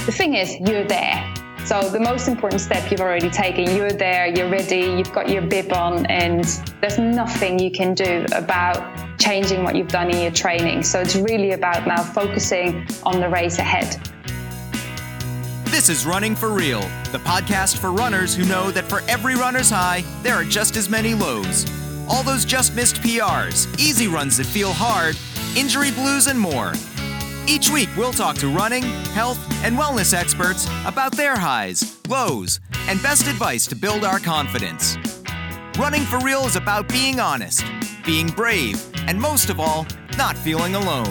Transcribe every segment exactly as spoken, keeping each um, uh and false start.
the thing is, you're there. So the most important step you've already taken, you're there, you're ready, you've got your bib on, and there's nothing you can do about changing what you've done in your training. So it's really about now focusing on the race ahead. This is Running for Real, the podcast for runners who know that for every runner's high, there are just as many lows. All those just missed P Rs, easy runs that feel hard, injury blues, and more. Each week, we'll talk to running, health, and wellness experts about their highs, lows, and best advice to build our confidence. Running for Real is about being honest, being brave, and most of all, not feeling alone.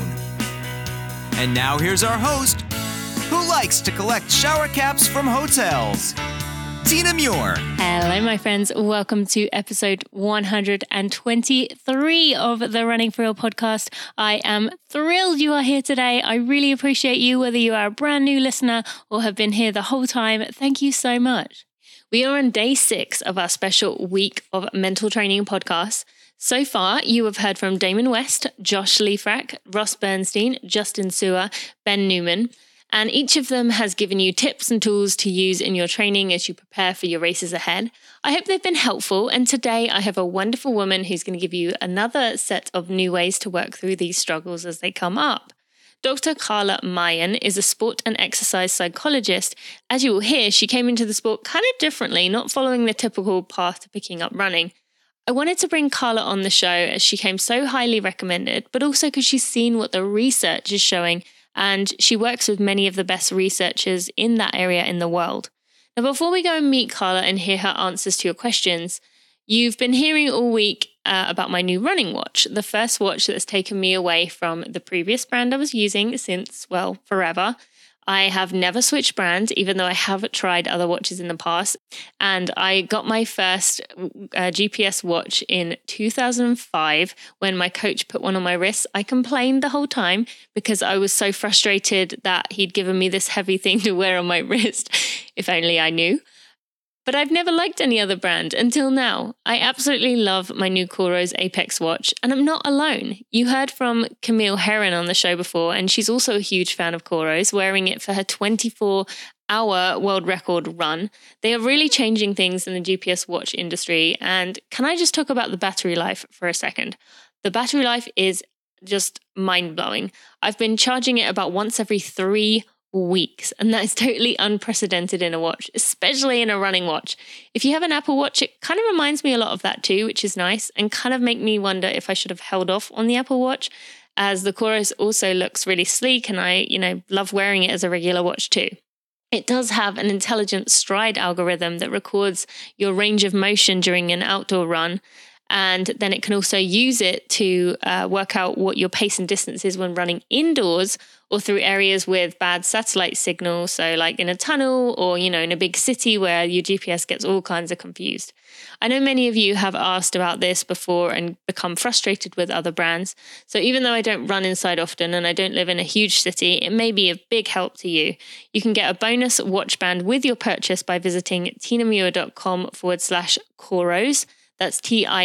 And now here's our host, who likes to collect shower caps from hotels, Tina Muir. Hello, my friends. Welcome to episode one hundred twenty-three of the Running for Real podcast. I am thrilled you are here today. I really appreciate you, whether you are a brand new listener or have been here the whole time. Thank you so much. We are on day six of our special week of mental training podcasts. So far, you have heard from Damon West, Josh Leifrak, Ross Bernstein, Justin Sewer, Ben Newman. And each of them has given you tips and tools to use in your training as you prepare for your races ahead. I hope they've been helpful. And today I have a wonderful woman who's going to give you another set of new ways to work through these struggles as they come up. Doctor Carla Mayen is a sport and exercise psychologist. As you will hear, she came into the sport kind of differently, not following the typical path to picking up running. I wanted to bring Carla on the show as she came so highly recommended, but also because she's seen what the research is showing. And she works with many of the best researchers in that area in the world. Now, before we go and meet Carla and hear her answers to your questions, you've been hearing all week uh, about my new running watch, the first watch that's taken me away from the previous brand I was using since, well, forever. I have never switched brands, even though I have tried other watches in the past. And I got my first uh, G P S watch in two thousand five when my coach put one on my wrist. I complained the whole time because I was so frustrated that he'd given me this heavy thing to wear on my wrist. If only I knew. But I've never liked any other brand until now. I absolutely love my new Coros Apex watch, and I'm not alone. You heard from Camille Herron on the show before, and she's also a huge fan of Coros, wearing it for her twenty-four hour world record run. They are really changing things in the G P S watch industry, and can I just talk about the battery life for a second? The battery life is just mind-blowing. I've been charging it about once every three weeks, and that is totally unprecedented in a watch, especially in a running watch. If you have an Apple Watch, it kind of reminds me a lot of that too, which is nice, and kind of make me wonder if I should have held off on the Apple Watch, as the Coros also looks really sleek, and I, you know, love wearing it as a regular watch too. It does have an intelligent stride algorithm that records your range of motion during an outdoor run, and then it can also use it to uh, work out what your pace and distance is when running indoors or through areas with bad satellite signal. So like in a tunnel or, you know, in a big city where your G P S gets all kinds of confused. I know many of you have asked about this before and become frustrated with other brands. So even though I don't run inside often and I don't live in a huge city, it may be a big help to you. You can get a bonus watch band with your purchase by visiting tinamuir.com forward slash Coros. That's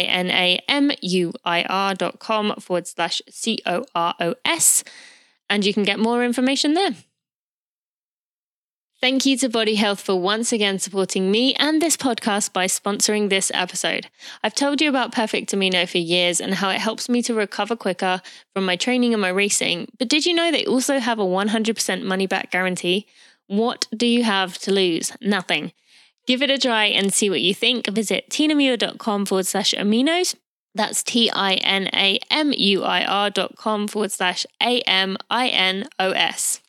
T-I-N-A-M-U-I-R dot com forward slash C-O-R-O-S. And you can get more information there. Thank you to Body Health for once again supporting me and this podcast by sponsoring this episode. I've told you about Perfect Amino for years and how it helps me to recover quicker from my training and my racing. But did you know they also have a one hundred percent money back guarantee? What do you have to lose? Nothing. Give it a try and see what you think. Visit tinamuir.com forward slash aminos. That's T-I-N-A-M-U-I-R dot com forward slash A-M-I-N-O-S.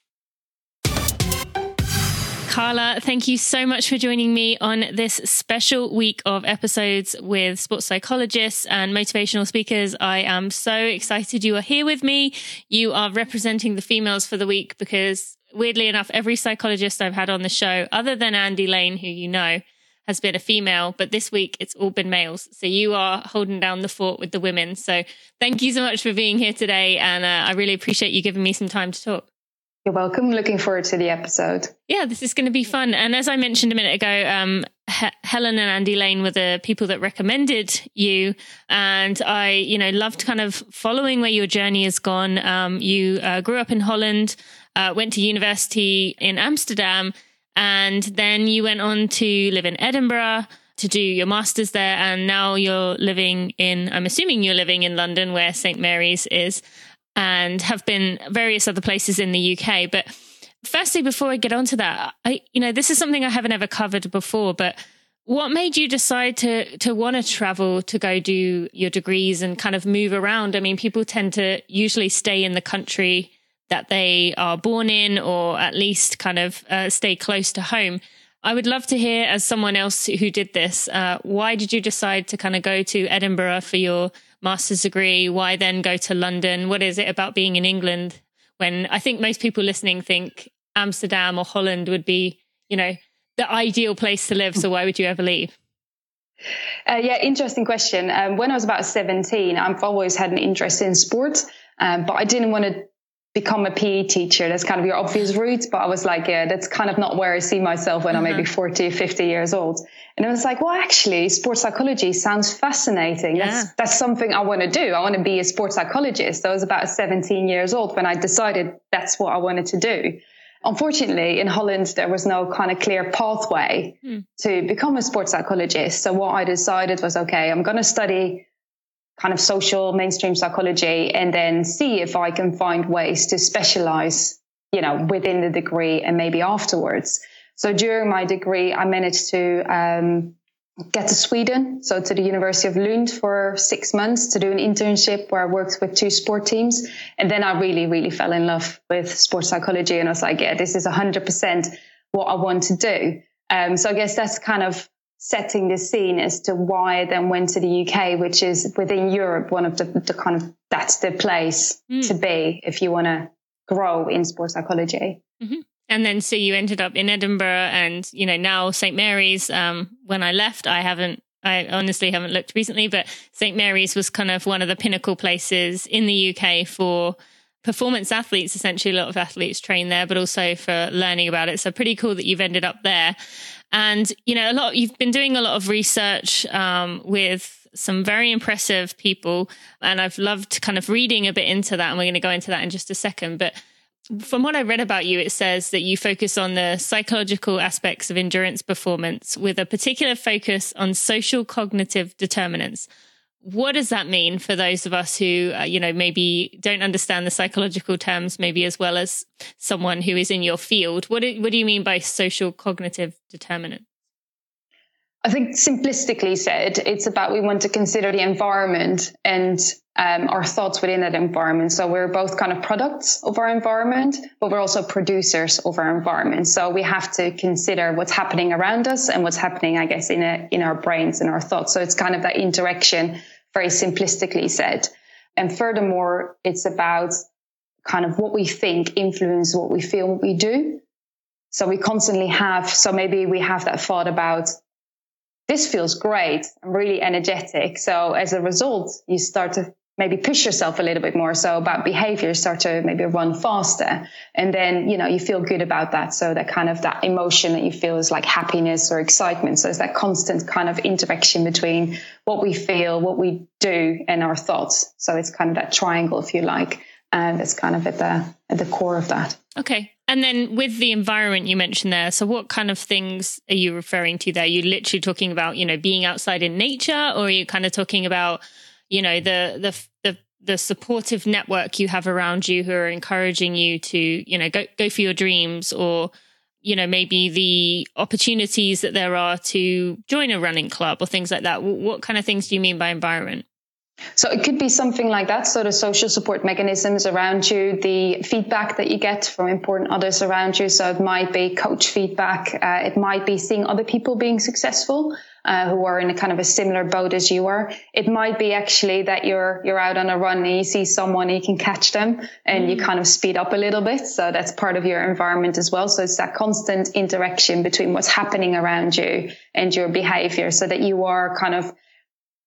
Carla, thank you so much for joining me on this special week of episodes with sports psychologists and motivational speakers. I am so excited you are here with me. You are representing the females for the week because, weirdly enough, every psychologist I've had on the show, other than Andy Lane, who you know, has been a female, but this week it's all been males. So you are holding down the fort with the women. So thank you so much for being here today. And uh, I really appreciate you giving me some time to talk. You're welcome. Looking forward to the episode. Yeah, this is going to be fun. And as I mentioned a minute ago, um, H- Helen and Andy Lane were the people that recommended you. And I, you know, loved kind of following where your journey has gone. Um, you uh, grew up in Holland, uh, went to university in Amsterdam, and then you went on to live in Edinburgh to do your master's there. And now you're living in, I'm assuming you're living in London, where Saint Mary's is, and have been various other places in the U K. But firstly, before I get onto that, I, you know, this is something I haven't ever covered before, but what made you decide to to want to travel, to go do your degrees and kind of move around? I mean, people tend to usually stay in the country that they are born in, or at least kind of uh, stay close to home. I would love to hear, as someone else who did this, uh, why did you decide to kind of go to Edinburgh for your master's degree? Why then go to London? What is it about being in England, when I think most people listening think Amsterdam or Holland would be, you know, the ideal place to live? So why would you ever leave? Uh, yeah, interesting question. Um, when I was about seventeen, I've always had an interest in sport, um, but I didn't want to become a P E teacher. That's kind of your obvious route. But I was like, yeah, that's kind of not where I see myself when uh-huh. I'm maybe forty, fifty years old. And I was like, well, actually, sports psychology sounds fascinating. Yeah. That's that's something I want to do. I want to be a sports psychologist. I was about seventeen years old when I decided that's what I wanted to do. Unfortunately, in Holland, there was no kind of clear pathway mm. to become a sports psychologist. So what I decided was, okay, I'm going to study kind of social mainstream psychology and then see if I can find ways to specialize, you know, within the degree and maybe afterwards. So during my degree, I managed to um, get to Sweden, so to the University of Lund for six months to do an internship where I worked with two sport teams. And then I really, really fell in love with sports psychology. And I was like, yeah, this is one hundred percent what I want to do. Um, so I guess that's kind of setting the scene as to why I then went to the U K, which is within Europe, one of the, the kind of, that's the place mm. to be if you want to grow in sports psychology. Mm-hmm. And then so you ended up in Edinburgh, and, you know, now Saint Mary's. Um, when I left, I haven't, I honestly haven't looked recently, but Saint Mary's was kind of one of the pinnacle places in the U K for performance athletes. Essentially, a lot of athletes train there, but also for learning about it. So pretty cool that you've ended up there. And, you know, a lot, you've been doing a lot of research um, with some very impressive people. And I've loved kind of reading a bit into that. And we're going to go into that in just a second. But from what I read about you, it says that you focus on the psychological aspects of endurance performance with a particular focus on social cognitive determinants. What does that mean for those of us who, uh, you know, maybe don't understand the psychological terms, maybe as well as someone who is in your field? What do, what do you mean by social cognitive determinant? I think simplistically said, it's about we want to consider the environment and um, our thoughts within that environment. So we're both kind of products of our environment, but we're also producers of our environment. So we have to consider what's happening around us and what's happening, I guess, in a, in our brains and our thoughts. So it's kind of that interaction, very simplistically said. And furthermore, it's about kind of what we think influences what we feel, what we do. So we constantly have, so maybe we have that thought about, this feels great, I'm really energetic. So as a result, you start to maybe push yourself a little bit more. So about behavior, start to maybe run faster. And then, you know, you feel good about that. So that kind of that emotion that you feel is like happiness or excitement. So it's that constant kind of interaction between what we feel, what we do, and our thoughts. So it's kind of that triangle, if you like. And it's kind of at the at the core of that. Okay. And then with the environment you mentioned there, so what kind of things are you referring to there? Are you literally talking about, you know, being outside in nature, or are you kind of talking about, you know, the the the the supportive network you have around you who are encouraging you to, you know, go go for your dreams, or, you know, maybe the opportunities that there are to join a running club or things like that? What kind of things do you mean by environment? So it could be something like that. So the social support mechanisms around you, the feedback that you get from important others around you. So it might be coach feedback. Uh, it might be seeing other people being successful, uh, who are in a kind of a similar boat as you are. It might be actually that you're, you're out on a run and you see someone and you can catch them and mm. you kind of speed up a little bit. So that's part of your environment as well. So it's that constant interaction between what's happening around you and your behavior, so that you are kind of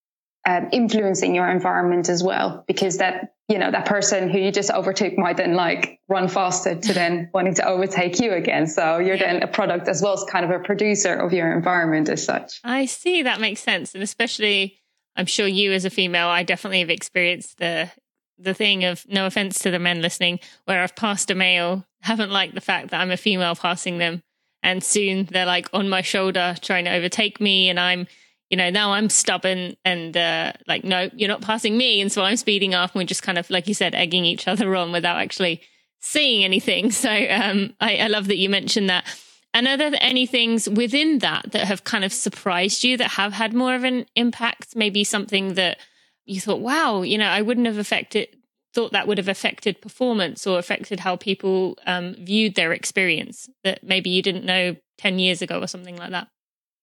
um, influencing your environment as well, because that, you know, that person who you just overtook might then like run faster to then wanting to overtake you again. So you're yeah. then a product as well as kind of a producer of your environment as such. I see. That makes sense. And especially, I'm sure you as a female, I definitely have experienced the the thing of, no offense to the men listening, where I've passed a male, haven't liked the fact that I'm a female passing them. And soon they're like on my shoulder trying to overtake me. And I'm, you know, now I'm stubborn and uh, like, no, you're not passing me. And so I'm speeding up and we're just kind of, like you said, egging each other on without actually saying anything. So um, I, I love that you mentioned that. And are there any things within that that have kind of surprised you that have had more of an impact? Maybe something that you thought, wow, you know, I wouldn't have affected, thought that would have affected performance or affected how people um, viewed their experience that maybe you didn't know ten years ago or something like that?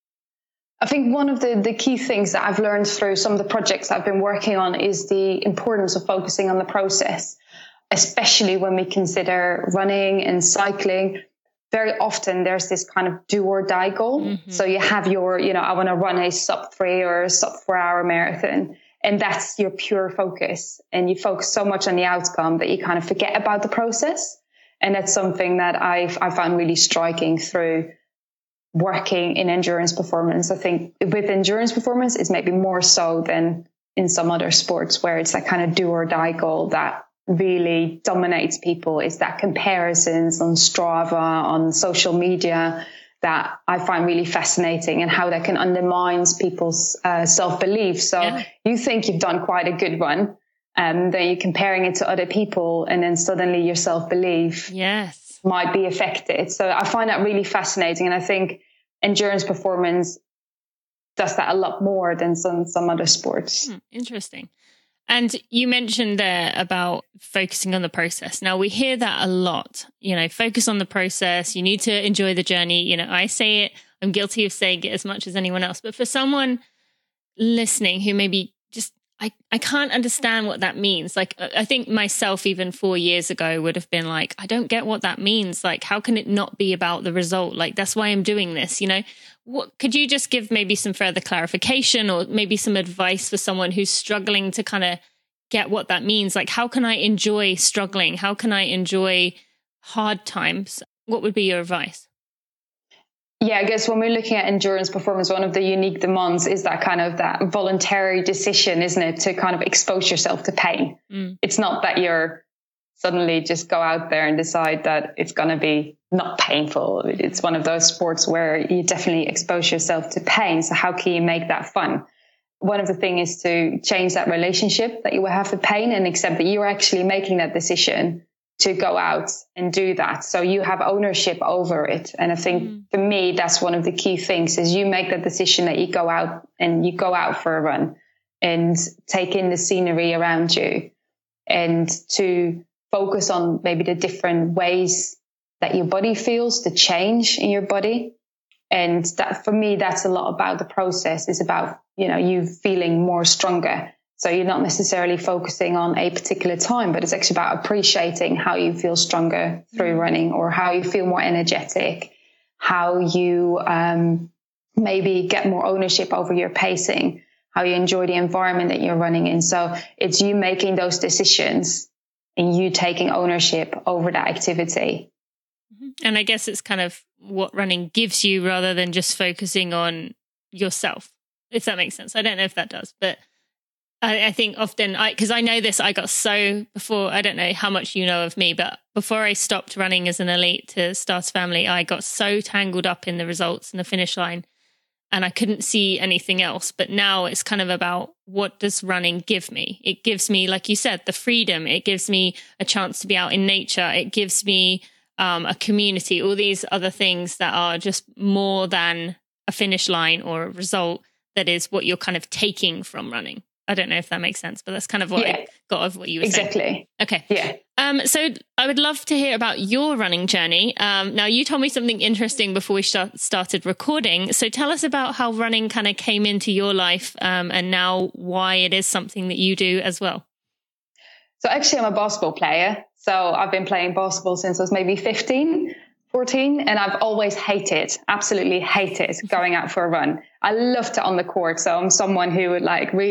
I think one of the, the key things that I've learned through some of the projects I've been working on is the importance of focusing on the process, especially when we consider running and cycling. Very often there's this kind of do or die goal. Mm-hmm. So you have your, you know, I want to run a sub three or a sub four hour marathon. And that's your pure focus. And you focus so much on the outcome that you kind of forget about the process. And that's something that I've, I found really striking through working in endurance performance. I think with endurance performance, it's maybe more so than in some other sports where it's that kind of do or die goal that really dominates people. It's that comparisons on Strava, on social media, that I find really fascinating, and how that can undermine people's uh, self-belief. So yeah. you think you've done quite a good one, um, then you're comparing it to other people, and then suddenly your self-belief yes. might be affected. So I find that really fascinating. And I think endurance performance does that a lot more than some, some other sports. Hmm, interesting. And you mentioned there about focusing on the process. Now, we hear that a lot, you know, focus on the process. You need to enjoy the journey. You know, I say it, I'm guilty of saying it as much as anyone else. But for someone listening who maybe just, I, I can't understand what that means. Like, I think myself, even four years ago, would have been like, I don't get what that means. Like, how can it not be about the result? Like, that's why I'm doing this, you know? What could you just give maybe some further clarification or maybe some advice for someone who's struggling to kind of get what that means? Like, how can I enjoy struggling? How can I enjoy hard times? What would be your advice? Yeah, I guess when we're looking at endurance performance, one of the unique demands is that kind of that voluntary decision, isn't it? To kind of expose yourself to pain. Mm. It's not that you're suddenly just go out there and decide that it's going to be not painful. It's one of those sports where you definitely expose yourself to pain. So how can you make that fun? One of the things is to change that relationship that you will have with pain and accept that you're actually making that decision to go out and do that. So you have ownership over it. And I think mm. for me, that's one of the key things is you make that decision that you go out and you go out for a run and take in the scenery around you and to focus on maybe the different ways that your body feels, the change in your body. And that for me, that's a lot about the process. It's about, you know, you feeling more stronger. So you're not necessarily focusing on a particular time, but it's actually about appreciating how you feel stronger through running or how you feel more energetic, how you um, maybe get more ownership over your pacing, how you enjoy the environment that you're running in. So it's you making those decisions and you taking ownership over that activity. And I guess it's kind of what running gives you rather than just focusing on yourself, if that makes sense. I don't know if that does, but I, I think often, I because I know this, I got so before, I don't know how much you know of me, but before I stopped running as an elite to start a family, I got so tangled up in the results and the finish line and I couldn't see anything else. But now it's kind of about what does running give me? It gives me, like you said, the freedom. It gives me a chance to be out in nature. It gives me um, a community, all these other things that are just more than a finish line or a result that is what you're kind of taking from running. I don't know if that makes sense, but that's kind of what yeah. I got of what you were exactly. saying. Exactly. Okay. Yeah. Um, so I would love to hear about your running journey. Um, now, you told me something interesting before we start, started recording. So tell us about how running kind of came into your life um, and now why it is something that you do as well. So actually, I'm a basketball player. So I've been playing basketball since I was maybe fifteen, fourteen, and I've always hated, absolutely hated going out for a run. I loved it on the court. So I'm someone who would like really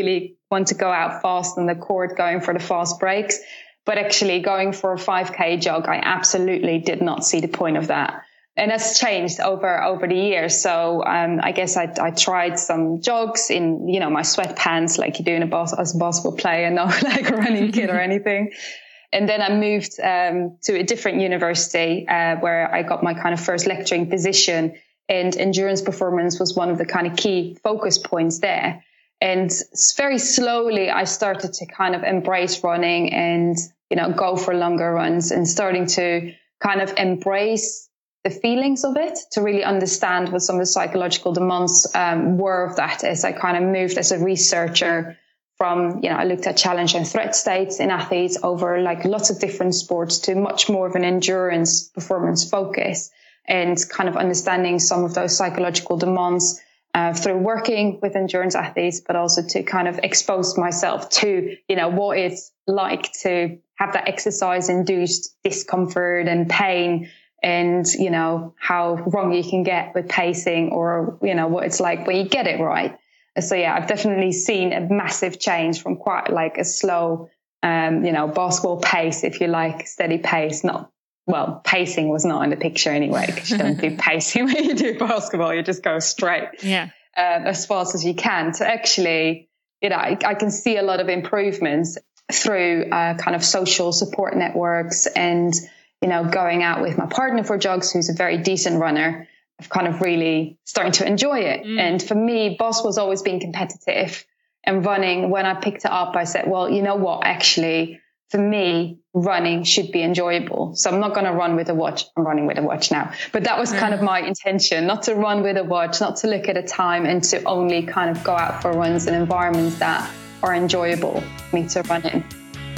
want to go out fast on the court, going for the fast breaks. But actually going for a five K jog, I absolutely did not see the point of that. And that's changed over, over the years. So um, I guess I, I tried some jogs in, you know, my sweatpants, like you do in a bas- as a basketball player, not like a running kit or anything. And then I moved um, to a different university uh, where I got my kind of first lecturing position, and endurance performance was one of the kind of key focus points there. And very slowly I started to kind of embrace running and, you know, go for longer runs, and starting to kind of embrace the feelings of it, to really understand what some of the psychological demands um, were of that, as I kind of moved as a researcher from, you know, I looked at challenge and threat states in athletes over like lots of different sports to much more of an endurance performance focus, and kind of understanding some of those psychological demands uh, through working with endurance athletes, but also to kind of expose myself to, you know, what it's like to have that exercise induced discomfort and pain, and, you know, how wrong you can get with pacing, or, you know, what it's like when you get it right. So, yeah, I've definitely seen a massive change from quite like a slow, um, you know, basketball pace, if you like, steady pace. Not, well, pacing was not in the picture anyway, because you don't do pacing when you do basketball. You just go straight, yeah, um, as fast as you can. To actually, you know, I, I can see a lot of improvements through uh, kind of social support networks, and, you know, going out with my partner for jogs, who's a very decent runner. I've kind of really starting to enjoy it. Mm. And for me, basketball's always been competitive, and running, when I picked it up, I said, well, you know what, actually, for me, running should be enjoyable. So I'm not going to run with a watch. I'm running with a watch now. But that was kind of my intention, not to run with a watch, not to look at a time, and to only kind of go out for runs in environments that are enjoyable for me to run in.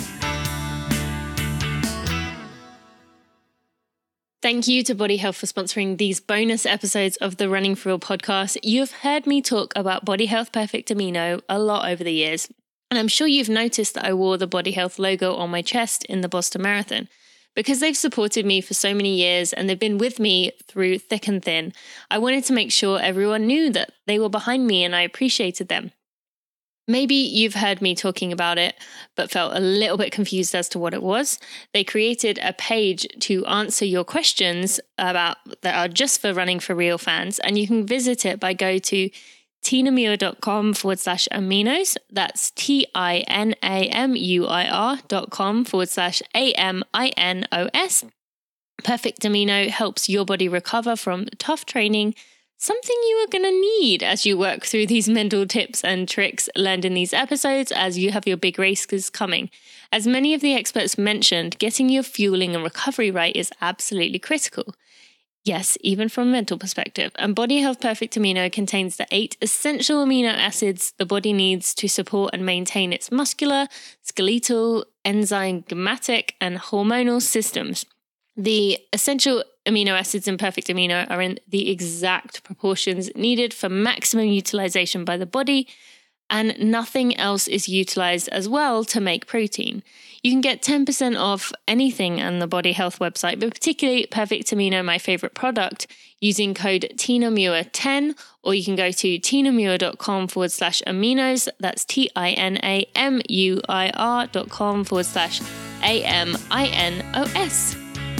Thank you to Body Health for sponsoring these bonus episodes of the Running for Real podcast. You've heard me talk about Body Health Perfect Amino a lot over the years, and I'm sure you've noticed that I wore the Body Health logo on my chest in the Boston Marathon. Because they've supported me for so many years and they've been with me through thick and thin, I wanted to make sure everyone knew that they were behind me and I appreciated them. Maybe you've heard me talking about it, but felt a little bit confused as to what it was. They created a page to answer your questions about that are just for Running for Real fans, and you can visit it by go to tinamuir.com forward slash aminos. That's T-I-N-A-M-U-I-R dot com forward slash A-M-I-N-O-S. Perfect Amino helps your body recover from tough training, something you are going to need as you work through these mental tips and tricks learned in these episodes as you have your big races coming. As many of the experts mentioned, getting your fueling and recovery right is absolutely critical. Yes, even from a mental perspective. And Body Health Perfect Amino contains the eight essential amino acids the body needs to support and maintain its muscular, skeletal, enzymatic, and hormonal systems. The essential amino acids in Perfect Amino are in the exact proportions needed for maximum utilization by the body, and nothing else is utilized as well to make protein. You can get ten percent off anything on the Body Health website, but particularly Perfect Amino, my favorite product, using code TinaMuir ten, or you can go to tinamuir.com forward slash aminos. That's T-I-N-A-M-U-I-R dot com forward slash A-M-I-N-O-S.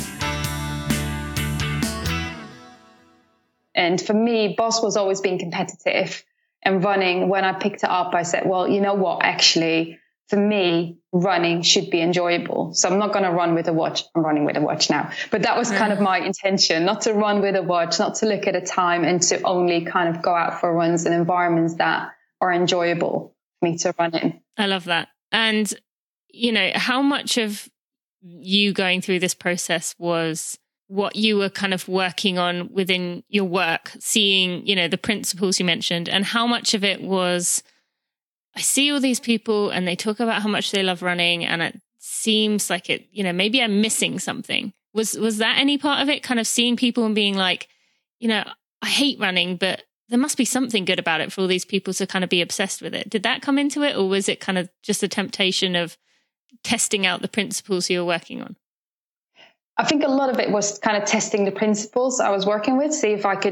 And for me, basketball's always been competitive, and running, when I picked it up, I said, well, you know what, actually, for me, running should be enjoyable. So I'm not going to run with a watch. I'm running with a watch now. But that was kind of my intention, not to run with a watch, not to look at a time, and to only kind of go out for runs in environments that are enjoyable for me to run in. I love that. And, you know, how much of you going through this process was what you were kind of working on within your work, seeing, you know, the principles you mentioned, and how much of it was, I see all these people and they talk about how much they love running, and it seems like it, you know, maybe I'm missing something. Was, was that any part of it? Kind of seeing people and being like, you know, I hate running, but there must be something good about it for all these people to kind of be obsessed with it. Did that come into it, or was it kind of just a temptation of testing out the principles you were working on? I think a lot of it was kind of testing the principles I was working with, see if I could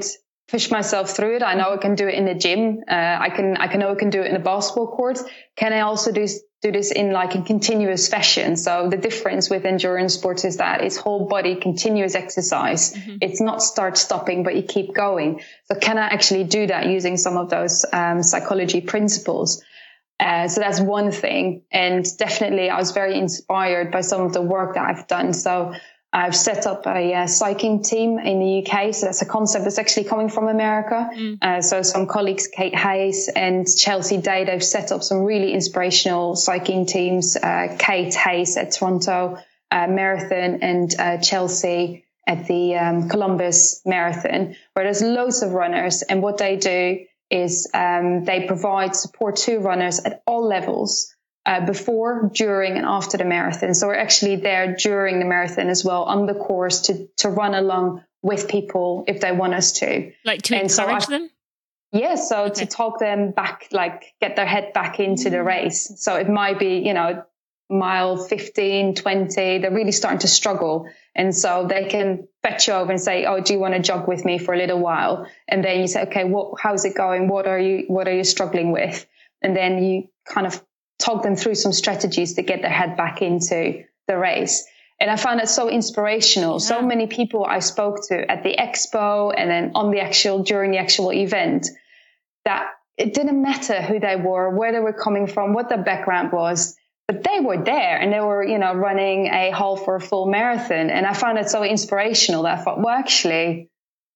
push myself through it. I know I can do it in the gym. Uh, I can, I can know I can do it in a basketball court. Can I also do, do this in like a continuous fashion? So the difference with endurance sports is that it's whole body continuous exercise. Mm-hmm. It's not start stopping, but you keep going. So can I actually do that using some of those um, psychology principles? Uh, so that's one thing. And definitely I was very inspired by some of the work that I've done. So I've set up a uh, cycling team in the U K. So that's a concept that's actually coming from America. Mm. Uh, so some colleagues, Kate Hayes and Chelsea Day, they've set up some really inspirational cycling teams. Uh, Kate Hayes at Toronto uh, Marathon and uh, Chelsea at the um, Columbus Marathon, where there's loads of runners. And what they do is um, they provide support to runners at all levels. Uh, before, during, and after the marathon. So we're actually there during the marathon as well on the course to to run along with people if they want us to. Like to and encourage so I, them? Yeah, so okay. to talk them back, like get their head back into mm-hmm. the race. So it might be, you know, mile fifteen, twenty, they're really starting to struggle. And so they can fetch you over and say, oh, do you want to jog with me for a little while? And then you say, okay, what, how's it going? What are you, what are you struggling with? And then you kind of talk them through some strategies to get their head back into the race. And I found it so inspirational. Yeah. So many people I spoke to at the expo and then on the actual, during the actual event, that it didn't matter who they were, where they were coming from, what their background was, but they were there and they were, you know, running a half or a full marathon. And I found it so inspirational that I thought, well, actually,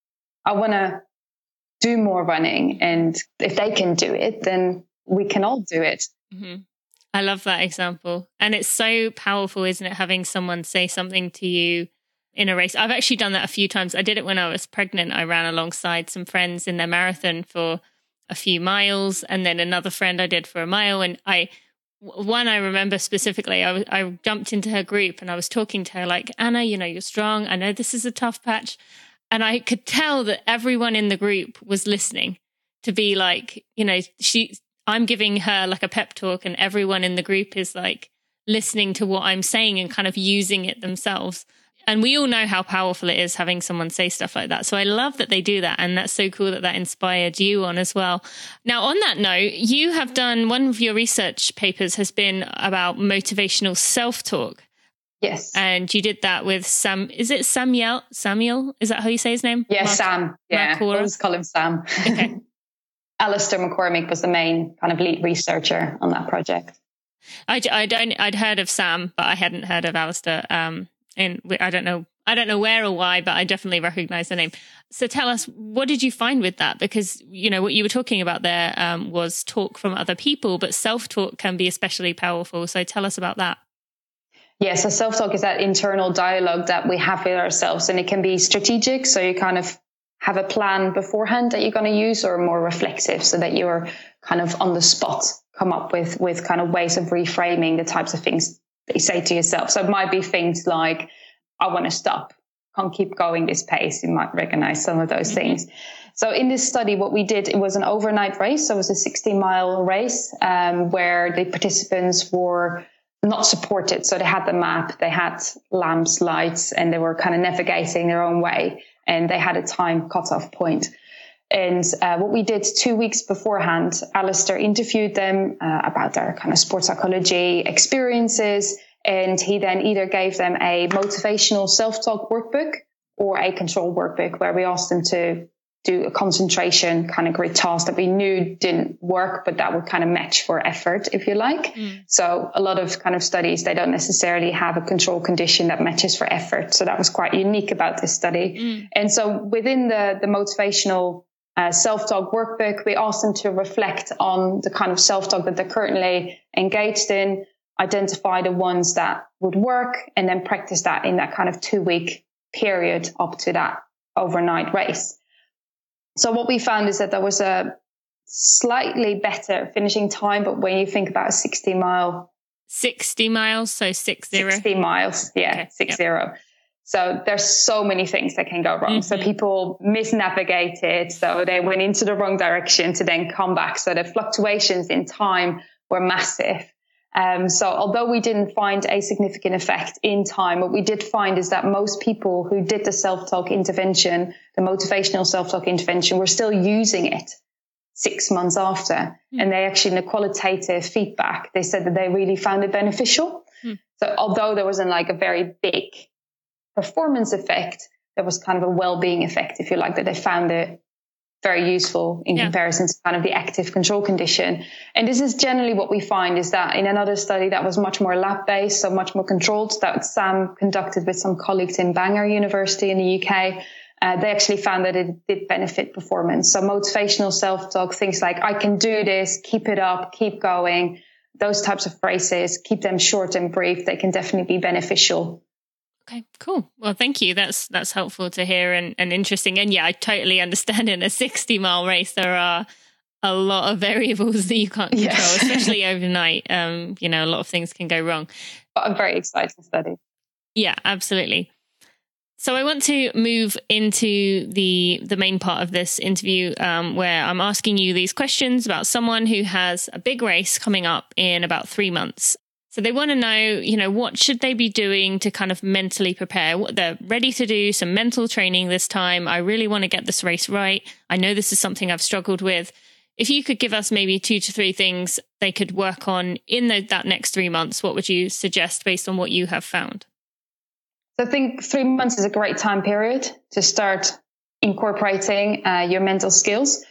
I want to do more running. And if they can do it, then we can all do it. Mm-hmm. I love that example. And it's so powerful, isn't it? Having someone say something to you in a race. I've actually done that a few times. I did it when I was pregnant. I ran alongside some friends in their marathon for a few miles. And then another friend I did for a mile. And I, one I remember specifically, I, I jumped into her group and I was talking to her like, Anna, you know, you're strong. I know this is a tough patch. And I could tell that everyone in the group was listening to be like, you know, she... I'm giving her like a pep talk and everyone in the group is like listening to what I'm saying and kind of using it themselves. And we all know how powerful it is having someone say stuff like that. So I love that they do that. And that's so cool that that inspired you on as well. Now, on that note, you have done, one of your research papers has been about motivational self-talk. Yes. And you did that with Sam, is it Samuel? Samuel? Is that how you say his name? Yeah, Mark, Sam. Yeah, I always call him Sam. Okay. Alistair McCormick was the main kind of lead researcher on that project. I, I don't, I'd heard of Sam, but I hadn't heard of Alistair. Um, and I don't know, I don't know where or why, but I definitely recognize the name. So tell us, what did you find with that? Because, you know, what you were talking about there um, was talk from other people, but self-talk can be especially powerful. So tell us about that. Yeah, so self-talk is that internal dialogue that we have with ourselves, and it can be strategic. So you kind of have a plan beforehand that you're going to use, or more reflexive so that you're kind of on the spot, come up with, with kind of ways of reframing the types of things that you say to yourself. So it might be things like, I want to stop, can't keep going this pace. You might recognize some of those mm-hmm. things. So in this study, what we did, it was an overnight race. So it was a sixty mile race um, where the participants were not supported. So they had the map, they had lamps, lights, and they were kind of navigating their own way. And they had a time cutoff point. And uh, what we did two weeks beforehand, Alistair interviewed them uh, about their kind of sports psychology experiences. And he then either gave them a motivational self-talk workbook or a control workbook, where we asked them to do a concentration kind of grid task that we knew didn't work, but that would kind of match for effort, if you like. Mm. So a lot of kind of studies, they don't necessarily have a control condition that matches for effort. So that was quite unique about this study. Mm. And so within the, the motivational uh, self-talk workbook, we asked them to reflect on the kind of self-talk that they're currently engaged in, identify the ones that would work, and then practice that in that kind of two week period up to that overnight race. So what we found is that there was a slightly better finishing time, but when you think about a sixty mile, sixty miles, so six zero, sixty miles, yeah, okay. six yep. zero. So there's so many things that can go wrong. Mm-hmm. So people misnavigated, so they went into the wrong direction to then come back. So the fluctuations in time were massive. Um, so although we didn't find a significant effect in time, what we did find is that most people who did the self-talk intervention, the motivational self-talk intervention, were still using it six months after. Mm. And they actually, in the qualitative feedback, they said that they really found it beneficial. Mm. So although there wasn't like a very big performance effect, there was kind of a well-being effect, if you like, that they found it very useful in yeah. comparison to kind of the active control condition. And this is generally what we find, is that in another study that was much more lab-based, so much more controlled, that Sam conducted with some colleagues in Bangor University in the U K, uh, they actually found that it did benefit performance. So motivational self-talk, things like, I can do this, keep it up, keep going, those types of phrases, keep them short and brief, they can definitely be beneficial. Okay, cool. Well, thank you. That's that's helpful to hear and, and interesting. And yeah, I totally understand in a sixty mile race, there are a lot of variables that you can't control, yes. especially overnight. Um, you know, a lot of things can go wrong. But a very exciting study. Yeah, absolutely. So I want to move into the the main part of this interview, um, where I'm asking you these questions about someone who has a big race coming up in about three months. So they want to know, you know, what should they be doing to kind of mentally prepare? What they're ready to do, some mental training this time. I really want to get this race right. I know this is something I've struggled with. If you could give us maybe two to three things they could work on in the, that next three months, what would you suggest based on what you have found? So I think three months is a great time period to start incorporating uh, your mental skills.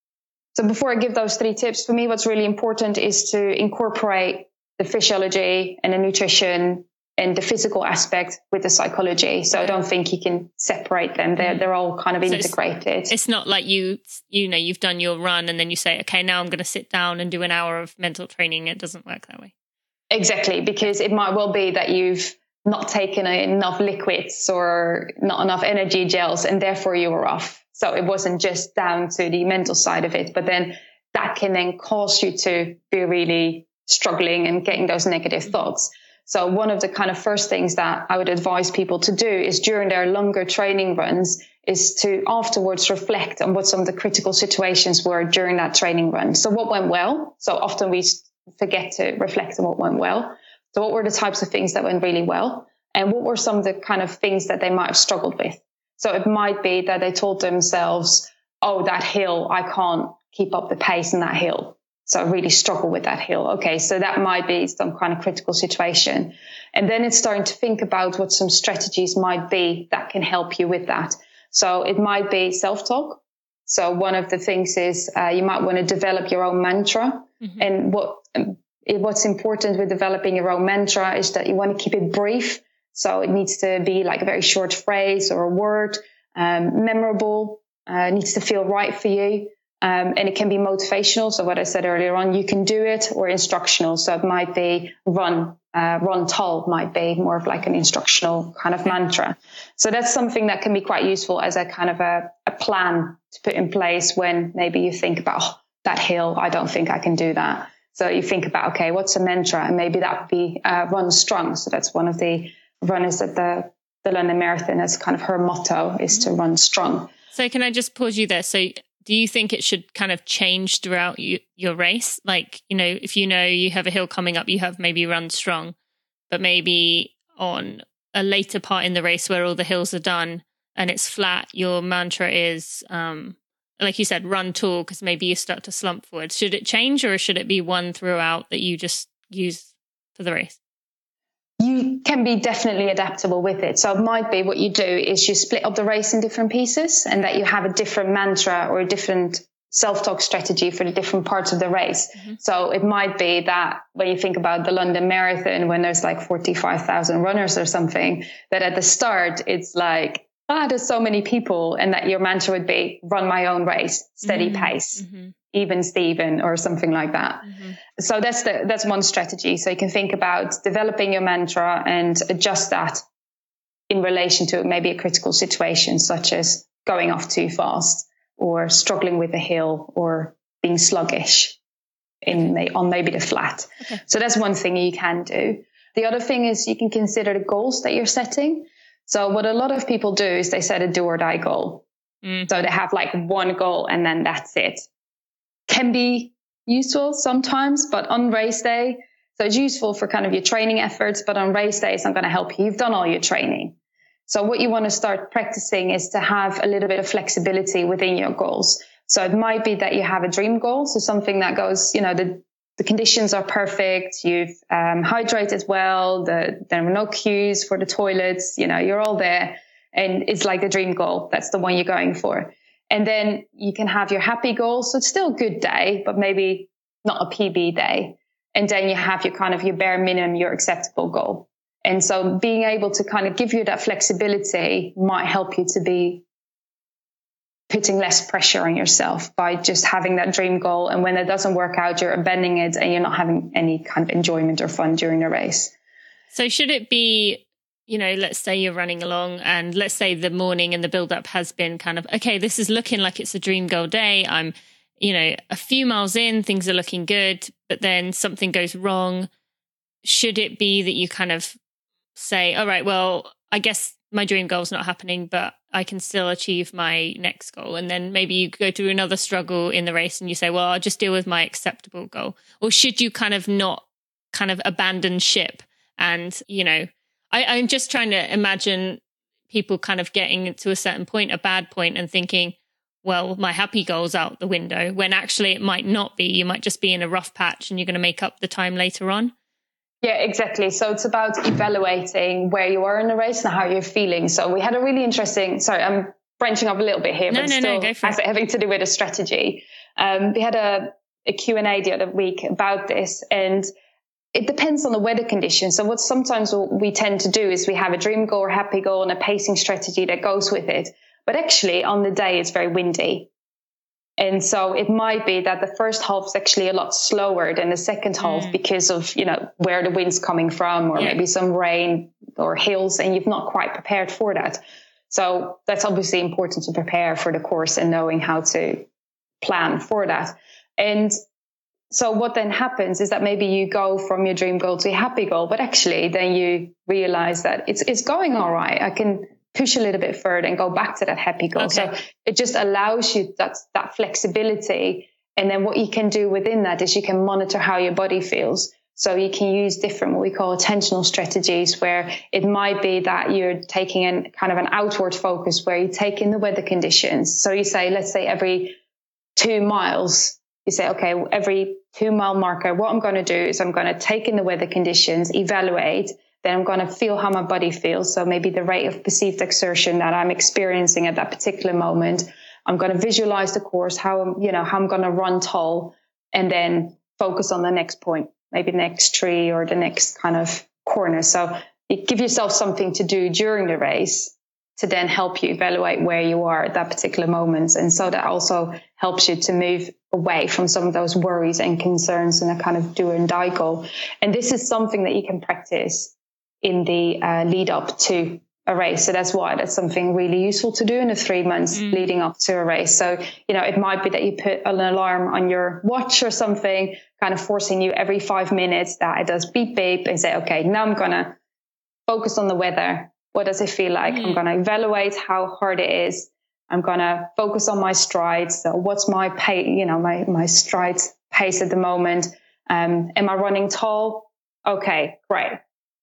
So before I give those three tips, for me, what's really important is to incorporate the physiology and the nutrition and the physical aspect with the psychology. So I don't think you can separate them. They're, they're all kind of so integrated. It's, it's not like you, you know, you've done your run and then you say, okay, now I'm going to sit down and do an hour of mental training. It doesn't work that way. Exactly, because it might well be that you've not taken enough liquids or not enough energy gels and therefore you were off. So it wasn't just down to the mental side of it, but then that can then cause you to be really struggling and getting those negative thoughts. So one of the kind of first things that I would advise people to do is during their longer training runs is to afterwards reflect on what some of the critical situations were during that training run. So what went well? So often we forget to reflect on what went well. So what were the types of things that went really well? And what were some of the kind of things that they might have struggled with? So it might be that they told themselves, oh, that hill, I can't keep up the pace in that hill. So I really struggle with that hill. Okay, so that might be some kind of critical situation. And then it's starting to think about what some strategies might be that can help you with that. So it might be self-talk. So one of the things is uh, you might want to develop your own mantra. Mm-hmm. And what um, what's important with developing your own mantra is that you want to keep it brief. So it needs to be like a very short phrase or a word, um, memorable, uh, needs to feel right for you. Um, and it can be motivational. So what I said earlier on, you can do it, or instructional. So it might be run, uh, run tall might be more of like an instructional kind of mantra. So that's something that can be quite useful as a kind of a, a plan to put in place when maybe you think about, oh, that hill, I don't think I can do that. So you think about, okay, what's a mantra? And maybe that would be uh, run strong. So that's one of the runners at the, the London Marathon, as kind of her motto is to run strong. So can I just pause you there? So do you think it should kind of change throughout you, your race? Like, you know, if you know you have a hill coming up, you have maybe run strong, but maybe on a later part in the race where all the hills are done and it's flat, your mantra is, um, like you said, run tall, because maybe you start to slump forward. Should it change, or should it be one throughout that you just use for the race? You can be definitely adaptable with it. So it might be what you do is you split up the race in different pieces, and that you have a different mantra or a different self-talk strategy for the different parts of the race. Mm-hmm. So it might be that when you think about the London Marathon, when there's like forty-five thousand runners or something, that at the start it's like, ah, there's so many people, and that your mantra would be run my own race, steady mm-hmm. pace. Mm-hmm. Even Steven or something like that. Mm-hmm. So that's the that's one strategy. So you can think about developing your mantra and adjust that in relation to maybe a critical situation, such as going off too fast or struggling with a hill or being sluggish in may, on maybe the flat. Okay. So that's one thing you can do. The other thing is you can consider the goals that you're setting. So what a lot of people do is they set a do or die goal. Mm. So they have like one goal and then that's it. Can be useful sometimes, but on race day, So it's useful for kind of your training efforts, but on race days, I'm going to help you. You've done all your training. So what you want to start practicing is to have a little bit of flexibility within your goals. So it might be that you have a dream goal. So something that goes, you know, the, the conditions are perfect. You've um, hydrated well. The, there are no queues for the toilets. You know, you're all there. And it's like the dream goal. That's the one you're going for. And then you can have your happy goal. So it's still a good day, but maybe not a P B day. And then you have your kind of your bare minimum, your acceptable goal. And so being able to kind of give you that flexibility might help you to be putting less pressure on yourself by just having that dream goal. And when it doesn't work out, you're abandoning it and you're not having any kind of enjoyment or fun during the race. So should it be, you know, let's say you're running along and let's say the morning and the build up has been kind of, okay, this is looking like it's a dream goal day. I'm, you know, a few miles in, things are looking good, but then something goes wrong. Should it be that you kind of say, all right, well, I guess my dream goal is not happening, but I can still achieve my next goal. And then maybe you go through another struggle in the race and you say, well, I'll just deal with my acceptable goal. Or should you kind of not kind of abandon ship? And, you know, I, I'm just trying to imagine people kind of getting to a certain point, a bad point, and thinking, well, my happy goal's out the window, when actually it might not be. You might just be in a rough patch and you're going to make up the time later on. Yeah, exactly. So it's about evaluating where you are in the race and how you're feeling. So we had a really interesting, sorry, I'm branching up a little bit here, no, but no, still no, go for has it. having to do with a strategy. Um, we had a, a Q and A the other week about this, and it depends on the weather conditions. So what sometimes we tend to do is we have a dream goal or happy goal and a pacing strategy that goes with it. But actually on the day, it's very windy. And so it might be that the first half is actually a lot slower than the second half mm. because of, you know, where the wind's coming from, or yeah. maybe some rain or hails, and you've not quite prepared for that. So that's obviously important to prepare for the course and knowing how to plan for that. And so what then happens is that maybe you go from your dream goal to a happy goal, but actually then you realize that it's it's going all right. I can push a little bit further and go back to that happy goal. Okay. So it just allows you that, that flexibility. And then what you can do within that is you can monitor how your body feels. So you can use different, what we call attentional strategies, where it might be that you're taking an kind of an outward focus, where you take in the weather conditions. So you say, let's say every two miles, you say, okay, every two mile marker, what I'm going to do is I'm going to take in the weather conditions, evaluate. Then I'm going to feel how my body feels. So maybe the rate of perceived exertion that I'm experiencing at that particular moment. I'm going to visualize the course, how, you know, how I'm going to run tall, and then focus on the next point, maybe the next tree or the next kind of corner. So you give yourself something to do during the race to then help you evaluate where you are at that particular moment. And so that also helps you to move away from some of those worries and concerns and a kind of do and die goal. And this is something that you can practice in the uh, lead up to a race. So that's why that's something really useful to do in the three months mm. leading up to a race. So, you know, it might be that you put an alarm on your watch or something, kind of forcing you every five minutes that it does beep, beep, and say, okay, now I'm going to focus on the weather. What does it feel like? Mm. I'm going to evaluate how hard it is. I'm going to focus on my strides. So what's my pace, you know, my, my strides pace at the moment? Um, am I running tall? Okay, great.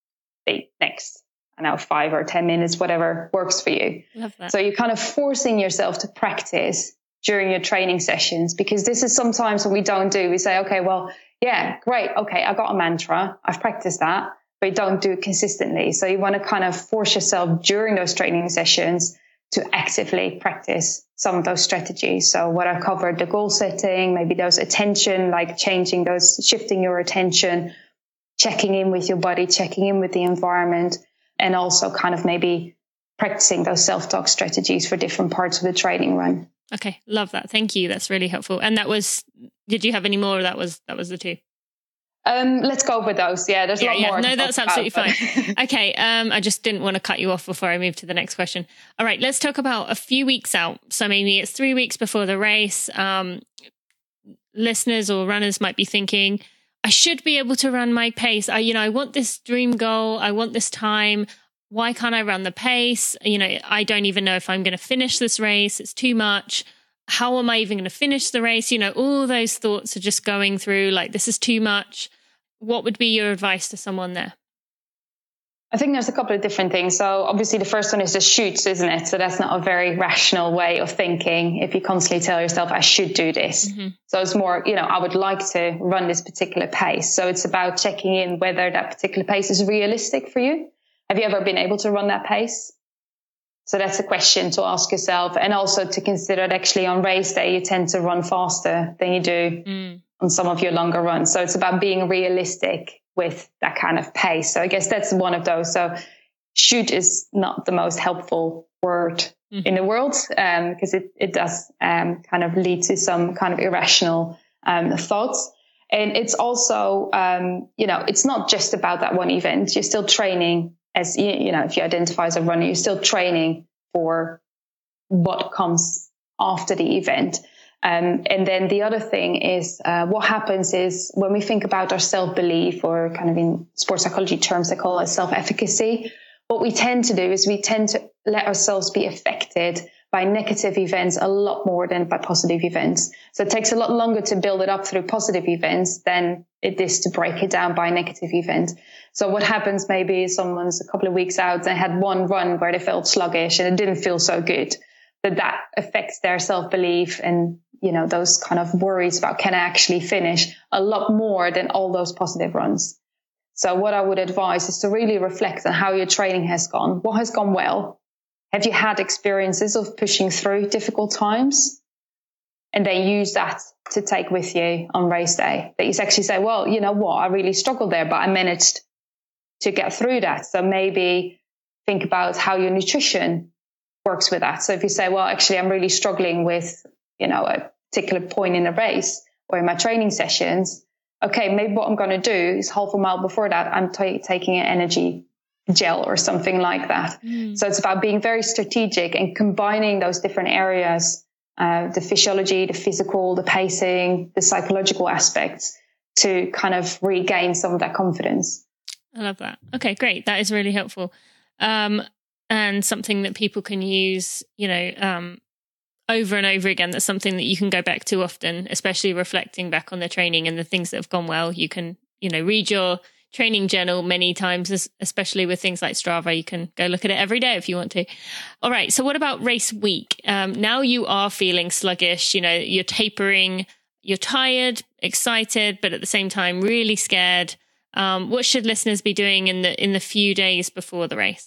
Next, I know, five or ten minutes, whatever works for you. Love that. So you're kind of forcing yourself to practice during your training sessions, because this is sometimes what we don't do. We say, okay, well, yeah, great. Okay, I got a mantra. I've practiced that, but you don't do it consistently. So you want to kind of force yourself during those training sessions to actively practice some of those strategies. So what I covered, the goal setting, maybe those attention, like changing those, shifting your attention, checking in with your body, checking in with the environment, and also kind of maybe practicing those self-talk strategies for different parts of the training run. Okay. Love that. Thank you. That's really helpful. And that was, did you have any more? Or that was, that was the two. Um, let's go with those. Yeah, there's yeah, a lot yeah. more. No, that's absolutely about, fine. Okay. Um, I just didn't want to cut you off before I move to the next question. All right. Let's talk about a few weeks out. So maybe it's three weeks before the race. Um, listeners or runners might be thinking, I should be able to run my pace. I, you know, I want this dream goal. I want this time. Why can't I run the pace? You know, I don't even know if I'm going to finish this race. It's too much. How am I even going to finish the race? You know, all those thoughts are just going through like, this is too much. what would be your advice to someone there? I think there's a couple of different things. So obviously the first one is the shoulds, isn't it? So that's not a very rational way of thinking if you constantly tell yourself, I should do this. Mm-hmm. So it's more, you know, I would like to run this particular pace. So it's about checking in whether that particular pace is realistic for you. Have you ever been able to run that pace? So that's a question to ask yourself, and also to consider that actually on race day, you tend to run faster than you do mm. on some of your longer runs. So it's about being realistic with that kind of pace. So I guess that's one of those. So should is not the most helpful word mm-hmm. in the world, um, because it, it does um, kind of lead to some kind of irrational um, thoughts. And it's also, um, you know, it's not just about that one event. You're still training as, you, you know, if you identify as a runner, you're still training for what comes after the event. Um, and then the other thing is uh, what happens is when we think about our self-belief, or kind of in sports psychology terms, they call it self-efficacy. What we tend to do is we tend to let ourselves be affected by negative events a lot more than by positive events. So it takes a lot longer to build it up through positive events than it is to break it down by a negative event. So what happens maybe is someone's a couple of weeks out, they had one run where they felt sluggish and it didn't feel so good. That that affects their self-belief and, you know, those kind of worries about can I actually finish a lot more than all those positive runs. So what I would advise is to really reflect on how your training has gone. What has gone well? Have you had experiences of pushing through difficult times? And then use that to take with you on race day. That you actually say, well, you know what? I really struggled there, but I managed to get through that. So maybe think about how your nutrition works with that. So if you say, well, actually, I'm really struggling with, you know, a particular point in a race or in my training sessions. Okay, maybe what I'm going to do is half a mile before that, I'm t- taking an energy gel or something like that. Mm. So it's about being very strategic and combining those different areas, uh, the physiology, the physical, the pacing, the psychological aspects to kind of regain some of that confidence. I love that. Okay, great. That is really helpful. Um, and something that people can use, you know, um, over and over again. That's something that you can go back to often, especially reflecting back on the training and the things that have gone well. You can, you know, read your training journal many times, especially with things like Strava. You can go look at it every day if you want to. All right. So what about race week? Um, now you are feeling sluggish, you know, you're tapering, you're tired, excited, but at the same time, really scared. Um, what should listeners be doing in the, in the few days before the race?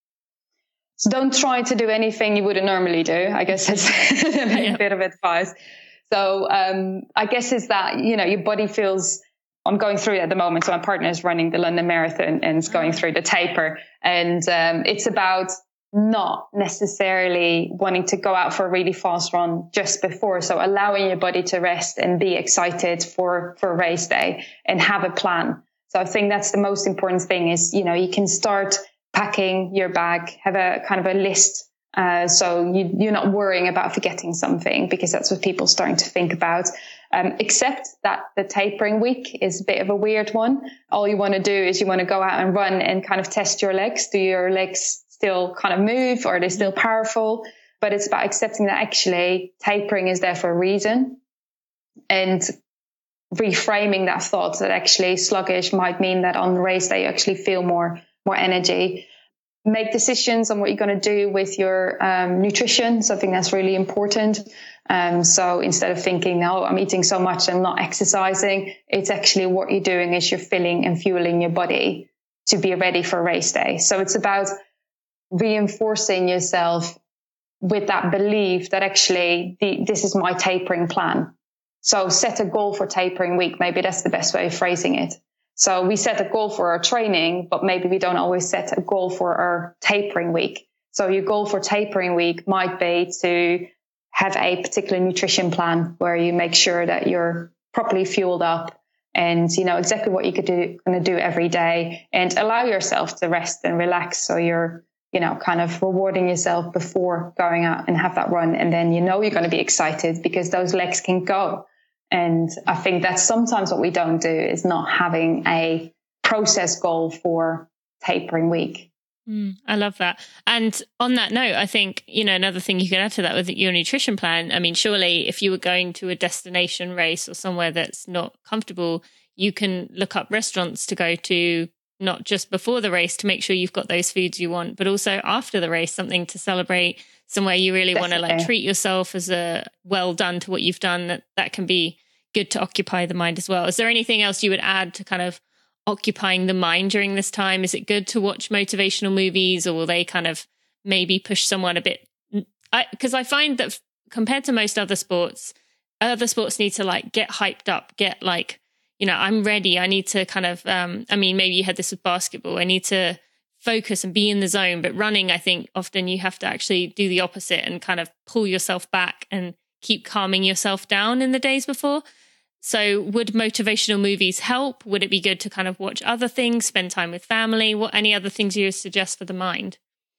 So don't try to do anything you wouldn't normally do. I guess that's a yeah. bit of advice. So um, I guess is that, you know, your body feels, I'm going through it at the moment. So my partner is running the London Marathon and is going through the taper. And um, it's about not necessarily wanting to go out for a really fast run just before. So allowing your body to rest and be excited for, for race day and have a plan. So I think that's the most important thing is, you know, you can start packing your bag, have a kind of a list. Uh, so you, you're not worrying about forgetting something, because that's what people are starting to think about. Um, except that the tapering week is a bit of a weird one. All you want to do is you want to go out and run and kind of test your legs. Do your legs still kind of move, or are they still powerful? But it's about accepting that actually tapering is there for a reason, and reframing that thought that actually sluggish might mean that on the race day you actually feel more more energy. Make decisions on what you're going to do with your um, nutrition. So I think that's really important. Um, so instead of thinking, no, I'm eating so much, I'm not exercising, it's actually what you're doing is you're filling and fueling your body to be ready for race day. So it's about reinforcing yourself with that belief that actually the, this is my tapering plan. So set a goal for tapering week. Maybe that's the best way of phrasing it. So we set a goal for our training, but maybe we don't always set a goal for our tapering week. So your goal for tapering week might be to have a particular nutrition plan where you make sure that you're properly fueled up and you know exactly what you could do, going to do every day, and allow yourself to rest and relax. So you're, you know, kind of rewarding yourself before going out and have that run. And then, you know, you're going to be excited because those legs can go. And I think that's sometimes what we don't do is not having a process goal for tapering week. Mm, I love that. And on that note, I think, you know, another thing you could add to that with your nutrition plan. I mean, surely if you were going to a destination race or somewhere that's not comfortable, you can look up restaurants to go to, not just before the race to make sure you've got those foods you want, but also after the race, something to celebrate, somewhere you really want to like treat yourself as a well done to what you've done. That that can be good to occupy the mind as well. Is there anything else you would add to kind of occupying the mind during this time? Is it good to watch motivational movies, or will they kind of maybe push someone a bit? Because I, I find that compared to most other sports, other sports need to like get hyped up, get like, you know, I'm ready. I need to kind of, um, I mean, maybe you had this with basketball. I need to focus and be in the zone. But running, I think often you have to actually do the opposite and kind of pull yourself back and keep calming yourself down in the days before. So would motivational movies help? Would it be good to kind of watch other things, spend time with family? What any other things you would suggest for the mind?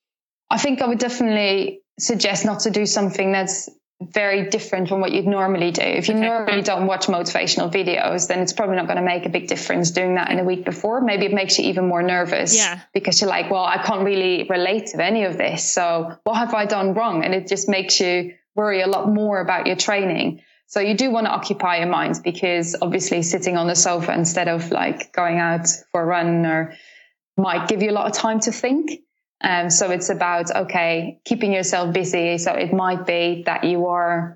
I think I would definitely suggest not to do something that's very different from what you'd normally do. If you okay. normally don't watch motivational videos, then it's probably not going to make a big difference doing that in a week before. Maybe it makes you even more nervous yeah. because you're like, well, I can't really relate to any of this. So what have I done wrong? And it just makes you worry a lot more about your training. So you do want to occupy your mind, because obviously sitting on the sofa instead of like going out for a run or might give you a lot of time to think. Um, so it's about, okay, keeping yourself busy. So it might be that you are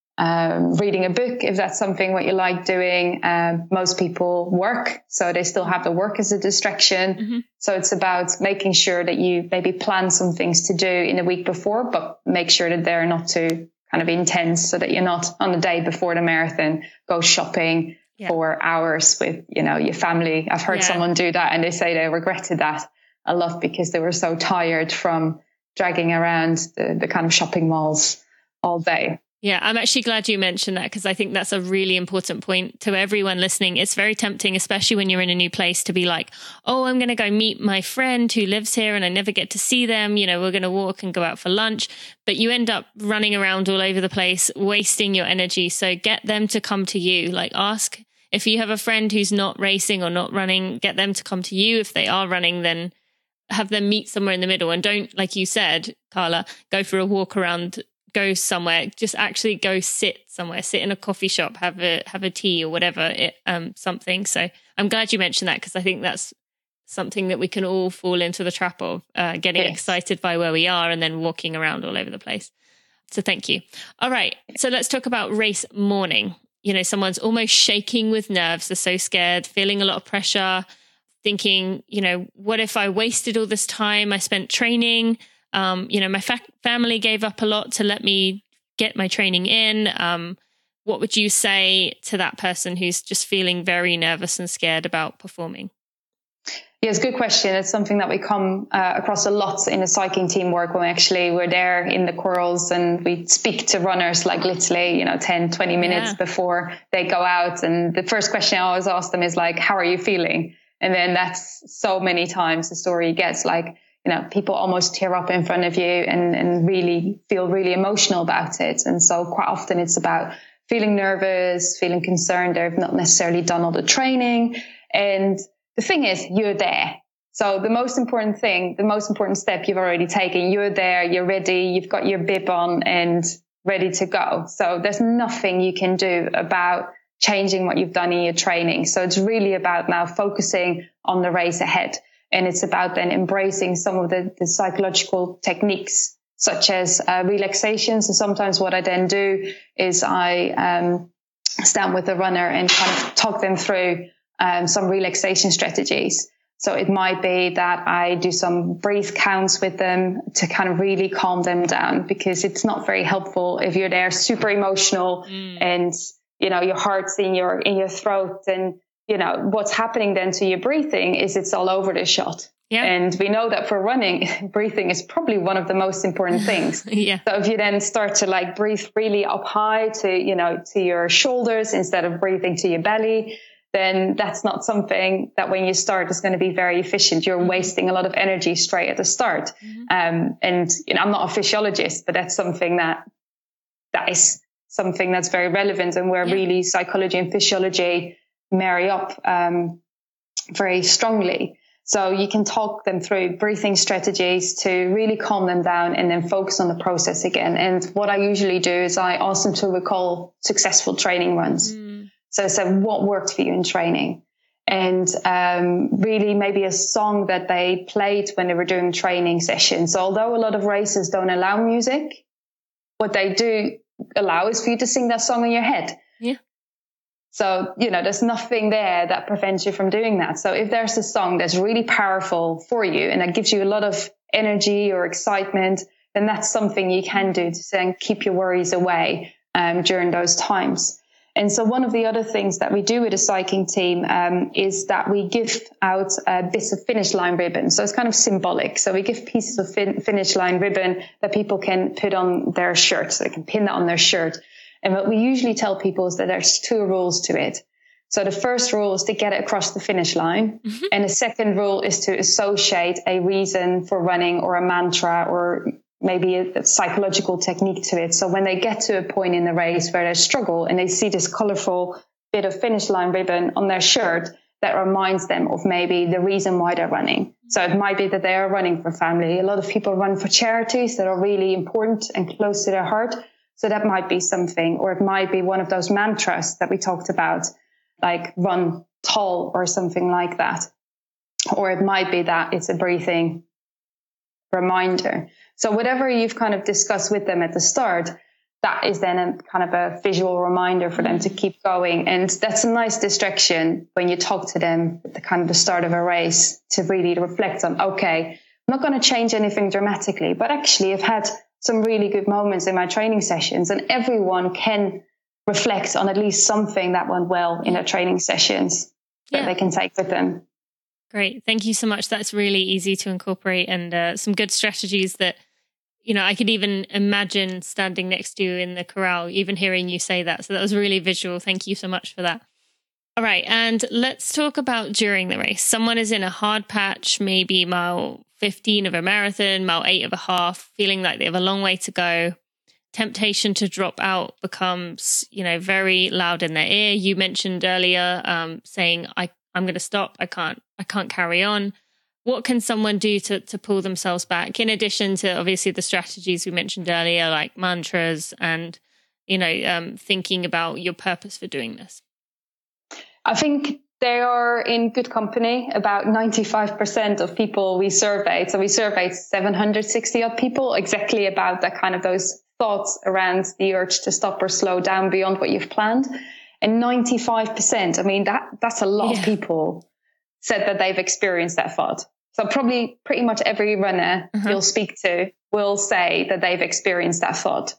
um, reading a book, if that's something what you like doing. Um, most people work, so they still have the work as a distraction. Mm-hmm. So it's about making sure that you maybe plan some things to do in a week before, but make sure that they're not too kind of intense, so that you're not on the day before the marathon, go shopping yeah. for hours with, you know, your family. I've heard yeah. someone do that and they say they regretted that a lot because they were so tired from dragging around the, the kind of shopping malls all day. Yeah, I'm actually glad you mentioned that, because I think that's a really important point to everyone listening. It's very tempting, especially when you're in a new place, to be like, oh, I'm going to go meet my friend who lives here and I never get to see them. You know, we're going to walk and go out for lunch. But you end up running around all over the place, wasting your energy. So get them to come to you. Like, ask if you have a friend who's not racing or not running, get them to come to you. If they are running, then have them meet somewhere in the middle. And don't, like you said, Carla, go for a walk around, go somewhere, just actually go sit somewhere, sit in a coffee shop, have a have a tea or whatever, it, um, something. So I'm glad you mentioned that, because I think that's something that we can all fall into the trap of, uh, getting yes. excited by where we are and then walking around all over the place. So thank you. All right. So let's talk about race morning. You know, someone's almost shaking with nerves. They're so scared, feeling a lot of pressure, thinking, you know, what if I wasted all this time I spent training? Um, you know, my fa- family gave up a lot to let me get my training in. Um, what would you say to that person who's just feeling very nervous and scared about performing? Yeah, it's a good question. It's something that we come uh, across a lot in the cycling team work, when we actually we're there in the corrals and we speak to runners like literally, you know, ten, twenty minutes yeah. before they go out. And the first question I always ask them is like, how are you feeling? And then that's so many times the story gets like, you know, people almost tear up in front of you and, and really feel really emotional about it. And so quite often it's about feeling nervous, feeling concerned. They've not necessarily done all the training. And the thing is, you're there. So the most important thing, the most important step you've already taken, you're there, you're ready, you've got your bib on and ready to go. So there's nothing you can do about changing what you've done in your training. So it's really about now focusing on the race ahead. And it's about then embracing some of the, the psychological techniques, such as uh, relaxation. So sometimes what I then do is I um, stand with the runner and kind of talk them through um, some relaxation strategies. So it might be that I do some breath counts with them to kind of really calm them down, because it's not very helpful if you're there super emotional mm. and, you know, your heart's in your, in your throat, and you know, what's happening then to your breathing is it's all over the shot. Yeah. And we know that for running, breathing is probably one of the most important things. yeah. So if you then start to like breathe really up high to, you know, to your shoulders instead of breathing to your belly, then that's not something that when you start is going to be very efficient. You're mm-hmm. wasting a lot of energy straight at the start. Mm-hmm. Um, and, you know, I'm not a physiologist, but that's something that, that is something that's very relevant, and where yeah. really psychology and physiology marry up um, very strongly. So you can talk them through breathing strategies to really calm them down and then focus on the process again. And what I usually do is I ask them to recall successful training runs. Mm. So I said, what worked for you in training? and um, really maybe a song that they played when they were doing training sessions. So although a lot of races don't allow music, what they do allow is for you to sing that song in your head. Yeah. So, you know, there's nothing there that prevents you from doing that. So if there's a song that's really powerful for you and that gives you a lot of energy or excitement, then that's something you can do to then keep your worries away um, during those times. And so one of the other things that we do with the cycling team um, is that we give out uh, bits of finish line ribbon. So it's kind of symbolic. So we give pieces of fin- finish line ribbon that people can put on their shirt. So they can pin that on their shirt. And what we usually tell people is that there's two rules to it. So the first rule is to get it across the finish line. Mm-hmm. And the second rule is to associate a reason for running or a mantra or maybe a, a psychological technique to it. So when they get to a point in the race where they struggle and they see this colorful bit of finish line ribbon on their shirt, that reminds them of maybe the reason why they're running. So it might be that they are running for family. A lot of people run for charities that are really important and close to their heart. So that might be something, or it might be one of those mantras that we talked about, like run tall or something like that. Or it might be that it's a breathing reminder. So whatever you've kind of discussed with them at the start, that is then a kind of a visual reminder for them to keep going. And that's a nice distraction when you talk to them at the kind of the start of a race to really reflect on, okay, I'm not going to change anything dramatically, but actually I've had some really good moments in my training sessions, and everyone can reflect on at least something that went well in their training sessions that yeah. they can take with them. Great. Thank you so much. That's really easy to incorporate, and uh, some good strategies that, you know, I could even imagine standing next to you in the corral, even hearing you say that. So that was really visual. Thank you so much for that. All right. And let's talk about during the race. Someone is in a hard patch, maybe mile fifteen of a marathon, mile eight of a half, feeling like they have a long way to go. Temptation to drop out becomes, you know, very loud in their ear. You mentioned earlier um, saying, I, I'm going to stop. I can't, I can't carry on. What can someone do to, to pull themselves back? In addition to obviously the strategies we mentioned earlier, like mantras and, you know, um, thinking about your purpose for doing this. I think they are in good company. About ninety-five percent of people we surveyed, so we surveyed seven hundred sixty odd people, exactly about that kind of those thoughts around the urge to stop or slow down beyond what you've planned. And ninety-five percent, I mean, that that's a lot yeah. of people said that they've experienced that thought. So probably pretty much every runner uh-huh. you'll speak to will say that they've experienced that thought.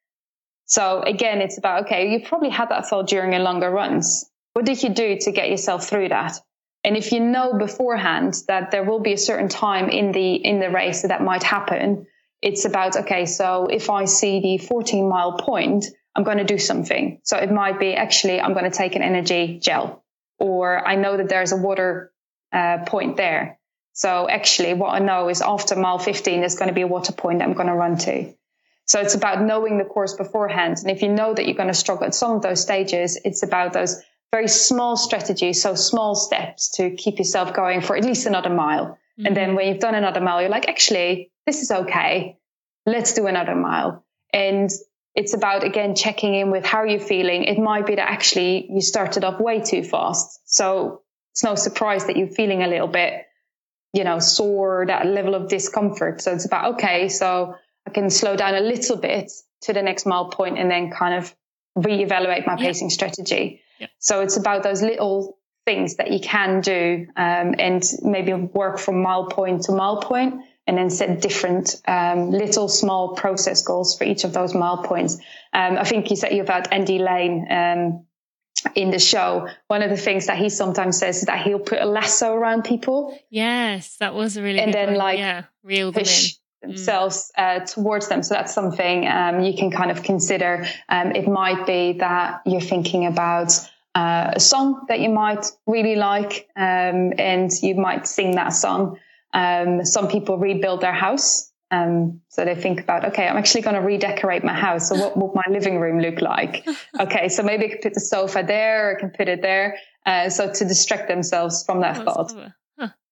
So again, it's about, okay, you probably had that thought during your longer runs. What did you do to get yourself through that? And if you know beforehand that there will be a certain time in the in the race that that might happen, it's about, okay, so if I see the fourteen mile point, I'm going to do something. So it might be, actually, I'm going to take an energy gel, or I know that there's a water uh, point there. So actually what I know is after mile fifteen, there's going to be a water point that I'm going to run to. So it's about knowing the course beforehand. And if you know that you're going to struggle at some of those stages, it's about those very small strategies, so small steps to keep yourself going for at least another mile. Mm-hmm. And then when you've done another mile, you're like, actually, this is okay. Let's do another mile. And it's about, again, checking in with how you're feeling. It might be that actually you started off way too fast. So it's no surprise that you're feeling a little bit, you know, sore, that level of discomfort. So it's about, okay, so I can slow down a little bit to the next mile point and then kind of reevaluate my pacing yeah. strategy. Yeah. So it's about those little things that you can do um, and maybe work from mile point to mile point, and then set different um, little small process goals for each of those mile points. Um, I think you said you about Andy Lane um, in the show. One of the things that he sometimes says is that he'll put a lasso around people. Yes, that was a really and good then one. like yeah, reel them push in. themselves uh, towards them. So that's something um, you can kind of consider. Um, it might be that you're thinking about uh, a song that you might really like, um, and you might sing that song. Um, some people rebuild their house. Um, so they think about, okay, I'm actually going to redecorate my house. So what would my living room look like? Okay, so maybe I could put the sofa there, or I can put it there. Uh, so to distract themselves from that oh, thought. Huh,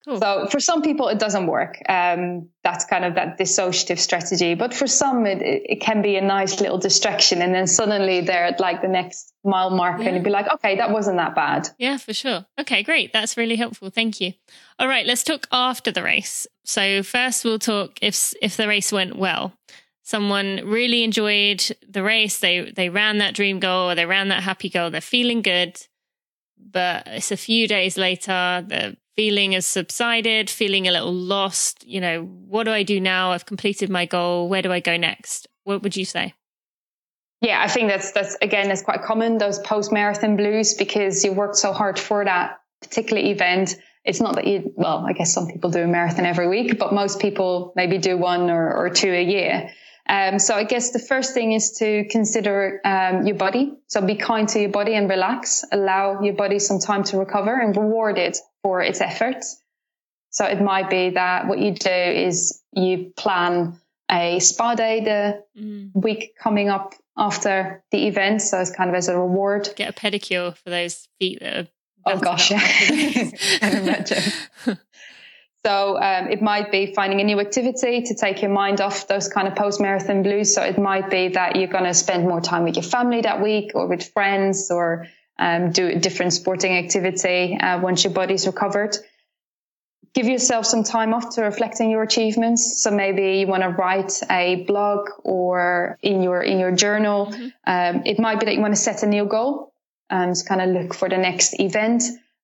Cool. So for some people, it doesn't work. Um, that's kind of that dissociative strategy. But for some, it, it can be a nice little distraction. And then suddenly they're at like the next mile marker yeah. and you'd be like, okay, that wasn't that bad. Yeah, for sure. Okay, great. That's really helpful. Thank you. All right, let's talk after the race. So first we'll talk if if the race went well. Someone really enjoyed the race. They they ran that dream goal or they ran that happy goal. They're feeling good. But it's a few days later, the feeling has subsided, feeling a little lost. You know, what do I do now? I've completed my goal. Where do I go next? What would you say? Yeah, I think that's, that's again, that's quite common, those post-marathon blues, because you worked so hard for that particular event. It's not that you, well, I guess some people do a marathon every week, but most people maybe do one or, or two a year. Um, so I guess the first thing is to consider um, your body. So be kind to your body and relax. Allow your body some time to recover and reward it for its efforts. So it might be that what you do is you plan a spa day the mm. week coming up after the event. So it's kind of as a reward. Get a pedicure for those feet that are... Oh gosh, yeah. I can imagine. So um, it might be finding a new activity to take your mind off those kind of post-marathon blues. So it might be that you're going to spend more time with your family that week or with friends, or um, do a different sporting activity uh, once your body's recovered. Give yourself some time off to reflect on your achievements. So maybe you want to write a blog or in your in your journal. Mm-hmm. Um, it might be that you want to set a new goal and um, kind of look for the next event,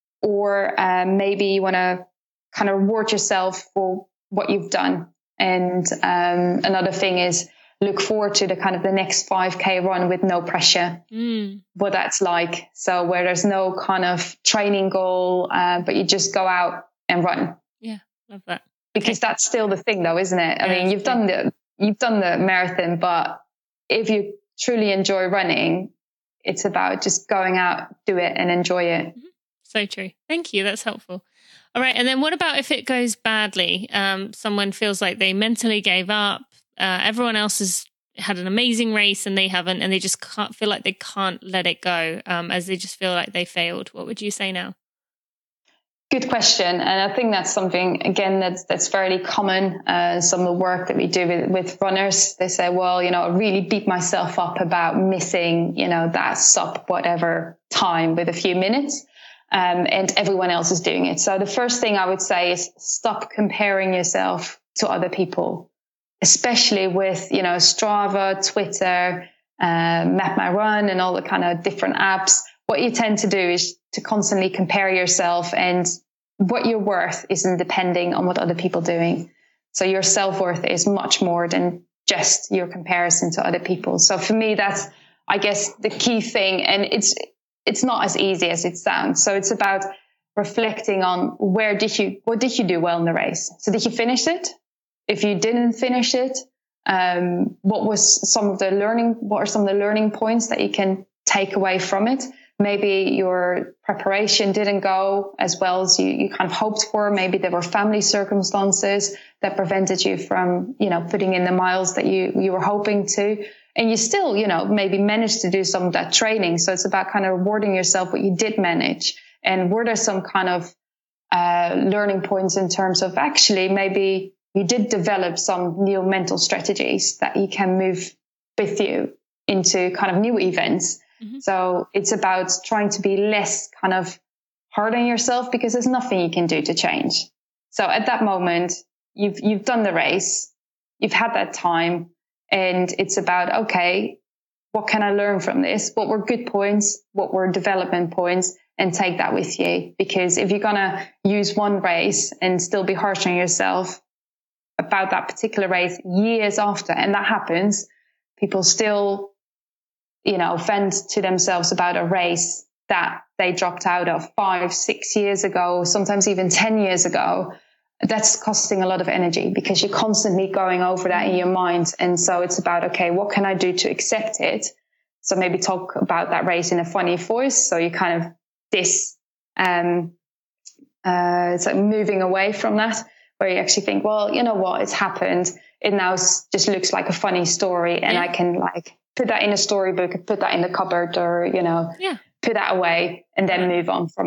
or um, maybe you want to kind of reward yourself for what you've done. And um, another thing is look forward to the kind of the next five K run with no pressure, mm. what that's like. So where there's no kind of training goal, uh, but you just go out and run. Yeah, love that. Because okay. that's still the thing though, isn't it? I yeah, mean, you've done the, you've done the marathon, but if you truly enjoy running, it's about just going out, do it and enjoy it. Mm-hmm. So true. Thank you. That's helpful. All right. And then what about if it goes badly? Um, someone feels like they mentally gave up. Uh, everyone else has had an amazing race and they haven't, and they just can't feel like they can't let it go um, as they just feel like they failed. What would you say now? Good question. And I think that's something, again, that's that's fairly common. Uh, some of the work that we do with, with runners, they say, well, you know, I really beat myself up about missing, you know, that sub whatever time with a few minutes. Um, and everyone else is doing it. So the first thing I would say is stop comparing yourself to other people, especially with, you know, Strava, Twitter, uh, Map My Run and all the kind of different apps. What you tend to do is to constantly compare yourself, and what you're worth isn't depending on what other people are doing. So your self-worth is much more than just your comparison to other people. So for me, that's, I guess, the key thing. And it's, it's not as easy as it sounds. So it's about reflecting on where did you, what did you do well in the race? So did you finish it? If you didn't finish it, um, what was some of the learning, what are some of the learning points that you can take away from it? Maybe your preparation didn't go as well as you, you kind of hoped for. Maybe there were family circumstances that prevented you from, you know, putting in the miles that you, you were hoping to. And you still, you know, maybe managed to do some of that training. So it's about kind of rewarding yourself what you did manage. And were there some kind of uh, learning points in terms of actually maybe you did develop some new mental strategies that you can move with you into kind of new events. Mm-hmm. So it's about trying to be less kind of hard on yourself, because there's nothing you can do to change. So at that moment, you've you've done the race, you've had that time. And it's about, okay, what can I learn from this? What were good points? What were development points? And take that with you. Because if you're going to use one race and still be harsh on yourself about that particular race years after, and that happens, people still, you know, vent to themselves about a race that they dropped out of five, six years ago, sometimes even ten years ago. That's costing a lot of energy because you're constantly going over that in your mind. And so it's about, okay, what can I do to accept it? So maybe talk about that race in a funny voice. So you kind of this, um, uh, it's like moving away from that, where you actually think, well, you know what, it's happened. It now just looks like a funny story, and yeah. I can like put that in a storybook, put that in the cupboard, or, you know, yeah. put that away and then move on from it.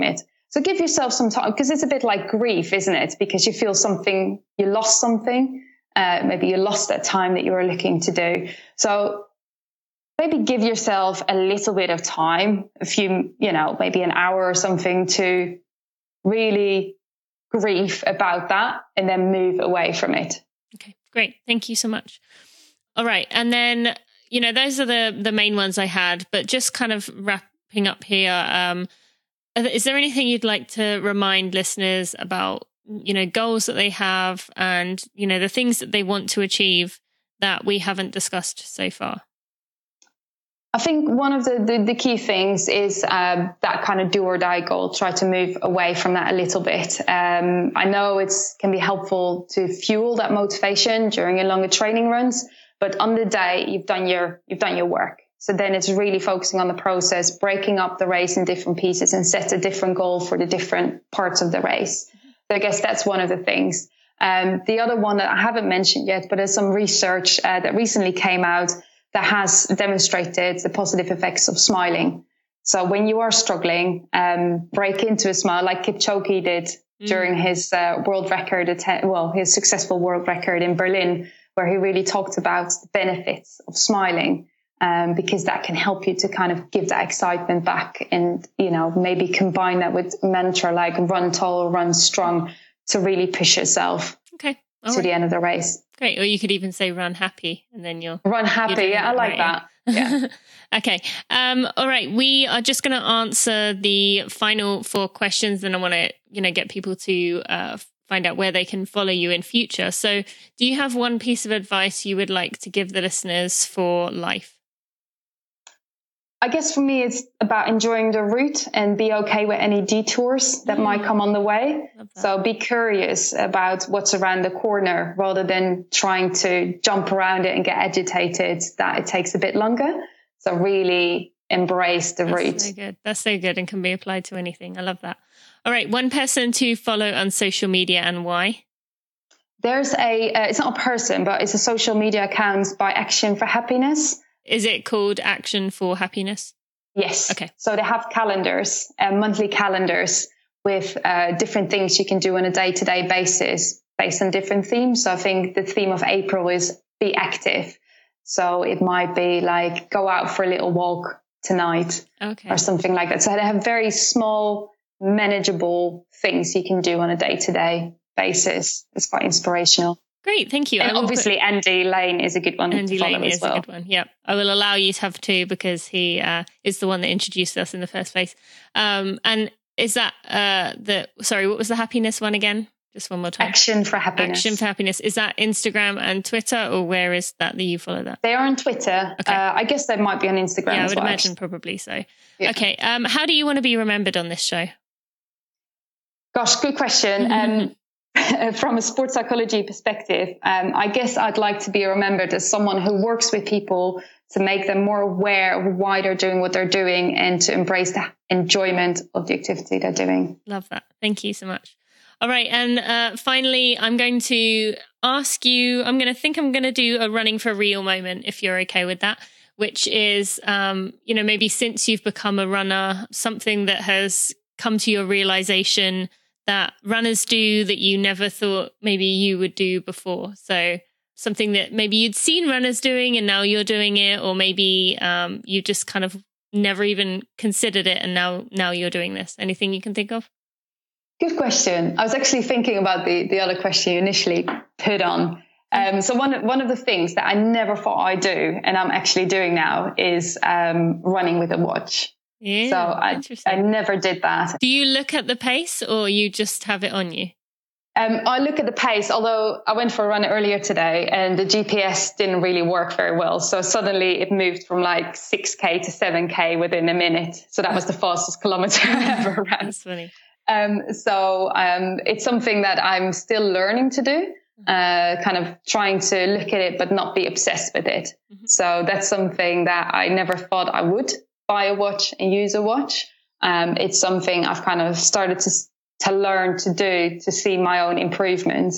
So give yourself some time, because it's a bit like grief, isn't it? Because you feel something, you lost something. Uh, maybe you lost that time that you were looking to do. So maybe give yourself a little bit of time, a few, you know, maybe an hour or something to really grieve about that and then move away from it. Okay, great. Thank you so much. All right. And then, you know, those are the, the main ones I had, but just kind of wrapping up here. Um, is there anything you'd like to remind listeners about, you know, goals that they have and, you know, the things that they want to achieve that we haven't discussed so far? I think one of the, the, the key things is uh, that kind of do or die goal. Try to move away from that a little bit. Um, I know it can be helpful to fuel that motivation during your longer training runs, but on the day you've done your you've done your work. So then it's really focusing on the process, breaking up the race in different pieces and set a different goal for the different parts of the race. So I guess that's one of the things. Um, the other one that I haven't mentioned yet, but there's some research uh, that recently came out that has demonstrated the positive effects of smiling. So when you are struggling, um, break into a smile like Kipchoge did mm. during his uh, world record, att- well, his successful world record in Berlin, where he really talked about the benefits of smiling, um, because that can help you to kind of give that excitement back and, you know, maybe combine that with mantra like run tall, run strong to really push yourself okay. All to right. the end of the race. Great. Or you could even say run happy and then you'll run happy. Yeah, I like right. that. Yeah. Okay. Um, all right. We are just going to answer the final four questions and I want to, you know, get people to uh, find out where they can follow you in future. So do you have one piece of advice you would like to give the listeners for life? I guess for me, it's about enjoying the route and be okay with any detours that mm. might come on the way. So be curious about what's around the corner rather than trying to jump around it and get agitated that it takes a bit longer. So really embrace the That's route. So good. That's so good and can be applied to anything. I love that. All right. One person to follow on social media and why? There's a, uh, it's not a person, but it's a social media account by Action for Happiness. Is it called Action for Happiness? Yes. Okay. So they have calendars, uh, monthly calendars with uh, different things you can do on a day-to-day basis based on different themes. So I think the theme of April is be active. So it might be like go out for a little walk tonight okay. or something like that. So they have very small, manageable things you can do on a day-to-day basis. It's quite inspirational. Great, thank you. And obviously, put... Andy Lane is a good one Andy to follow Lane as is well. a good one. Yep, I will allow you to have two because he uh, is the one that introduced us in the first place. Um, and is that uh, the sorry? What was the happiness one again? Just one more time. Action for Happiness. Action for Happiness. Is that Instagram and Twitter, or where is that that you follow that? They are on Twitter. Okay. Uh, I guess they might be on Instagram. Yeah, I as would well. imagine probably so. Yeah. Okay. Um, how do you want to be remembered on this show? Gosh, good question. Um, from a sports psychology perspective, um, I guess I'd like to be remembered as someone who works with people to make them more aware of why they're doing what they're doing and to embrace the enjoyment of the activity they're doing. Love that. Thank you so much. All right. And uh, finally, I'm going to ask you, I'm going to think I'm going to do a running for real moment, if you're okay with that, which is, um, you know, maybe since you've become a runner, something that has come to your realization that runners do that you never thought maybe you would do before. So something that maybe you'd seen runners doing and now you're doing it, or maybe um, you just kind of never even considered it and now now you're doing this. Anything you can think of? Good question. I was actually thinking about the, the other question you initially put on. Um, so one, one of the things that I never thought I'd do, and I'm actually doing now, is um, running with a watch. Yeah, so I, I never did that. Do you look at the pace or you just have it on you? Um, I look at the pace, although I went for a run earlier today and the G P S didn't really work very well. So suddenly it moved from like six K to seven K within a minute. So that was the fastest kilometer I ever ran. That's funny. Um, so um, it's something that I'm still learning to do, uh, kind of trying to look at it but not be obsessed with it. Mm-hmm. So that's something that I never thought I would. Buy a watch and use a watch. Um, it's something I've kind of started to to learn to do to see my own improvements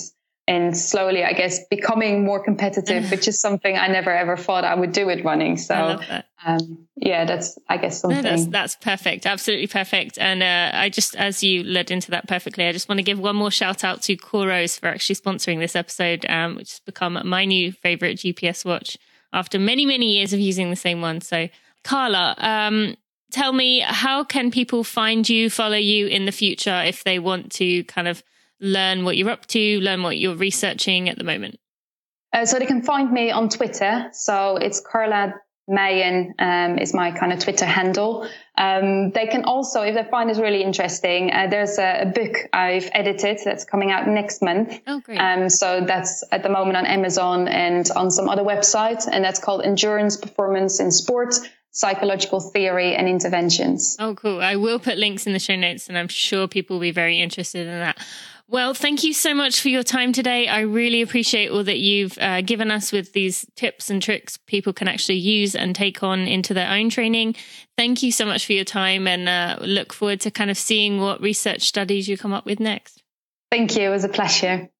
and slowly, I guess, becoming more competitive, which is something I never ever thought I would do with running. So, I love that. Um, yeah, that's, I guess, something. No, that's, that's perfect. Absolutely perfect. And uh, I just, as you led into that perfectly, I just want to give one more shout out to Coros for actually sponsoring this episode, um, which has become my new favorite G P S watch after many, many years of using the same one. So, Carla, um, tell me, how can people find you, follow you in the future if they want to kind of learn what you're up to, learn what you're researching at the moment? Uh, so they can find me on Twitter. So it's Carla Meijen um, is my kind of Twitter handle. Um, they can also, if they find this really interesting, uh, there's a, a book I've edited that's coming out next month. Oh, great. Um, so that's at the moment on Amazon and on some other websites. And that's called Endurance Performance in Sport, Psychological Theory and Interventions. Oh, cool. I will put links in the show notes, and I'm sure people will be very interested in that. Well, thank you so much for your time today. I really appreciate all that you've uh, given us with these tips and tricks people can actually use and take on into their own training. Thank you so much for your time, and uh, look forward to kind of seeing what research studies you come up with next. Thank you. It was a pleasure.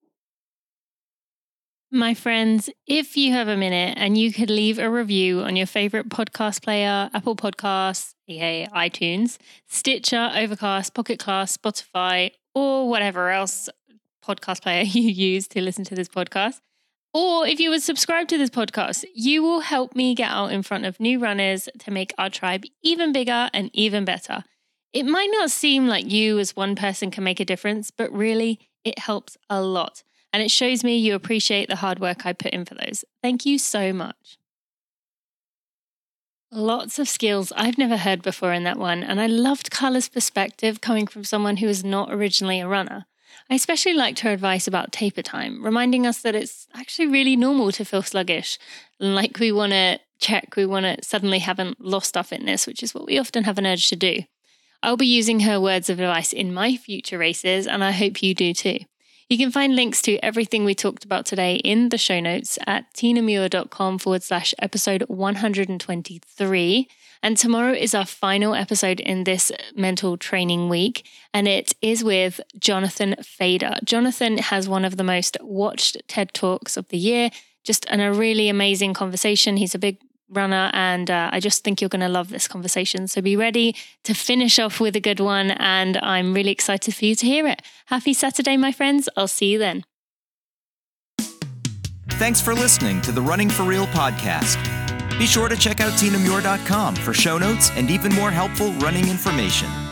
My friends, if you have a minute and you could leave a review on your favorite podcast player, Apple Podcasts, aka iTunes, Stitcher, Overcast, Pocket Cast, Spotify, or whatever else podcast player you use to listen to this podcast, or if you would subscribe to this podcast, you will help me get out in front of new runners to make our tribe even bigger and even better. It might not seem like you as one person can make a difference, but really it helps a lot. And it shows me you appreciate the hard work I put in for those. Thank you so much. Lots of skills I've never heard before in that one, and I loved Carla's perspective coming from someone who was not originally a runner. I especially liked her advice about taper time, reminding us that it's actually really normal to feel sluggish, like we want to check, we want to suddenly haven't lost our fitness, which is what we often have an urge to do. I'll be using her words of advice in my future races, and I hope you do too. You can find links to everything we talked about today in the show notes at tinamuir.com forward slash episode one hundred twenty-three. And tomorrow is our final episode in this mental training week, and it is with Jonathan Fader. Jonathan has one of the most watched TED Talks of the year, just an, a really amazing conversation. He's a big runner, and uh, I just think you're going to love this conversation. So be ready to finish off with a good one, and I'm really excited for you to hear it. Happy Saturday, my friends. I'll see you then. Thanks for listening to the Running for Real podcast. Be sure to check out tina muir dot com for show notes and even more helpful running information.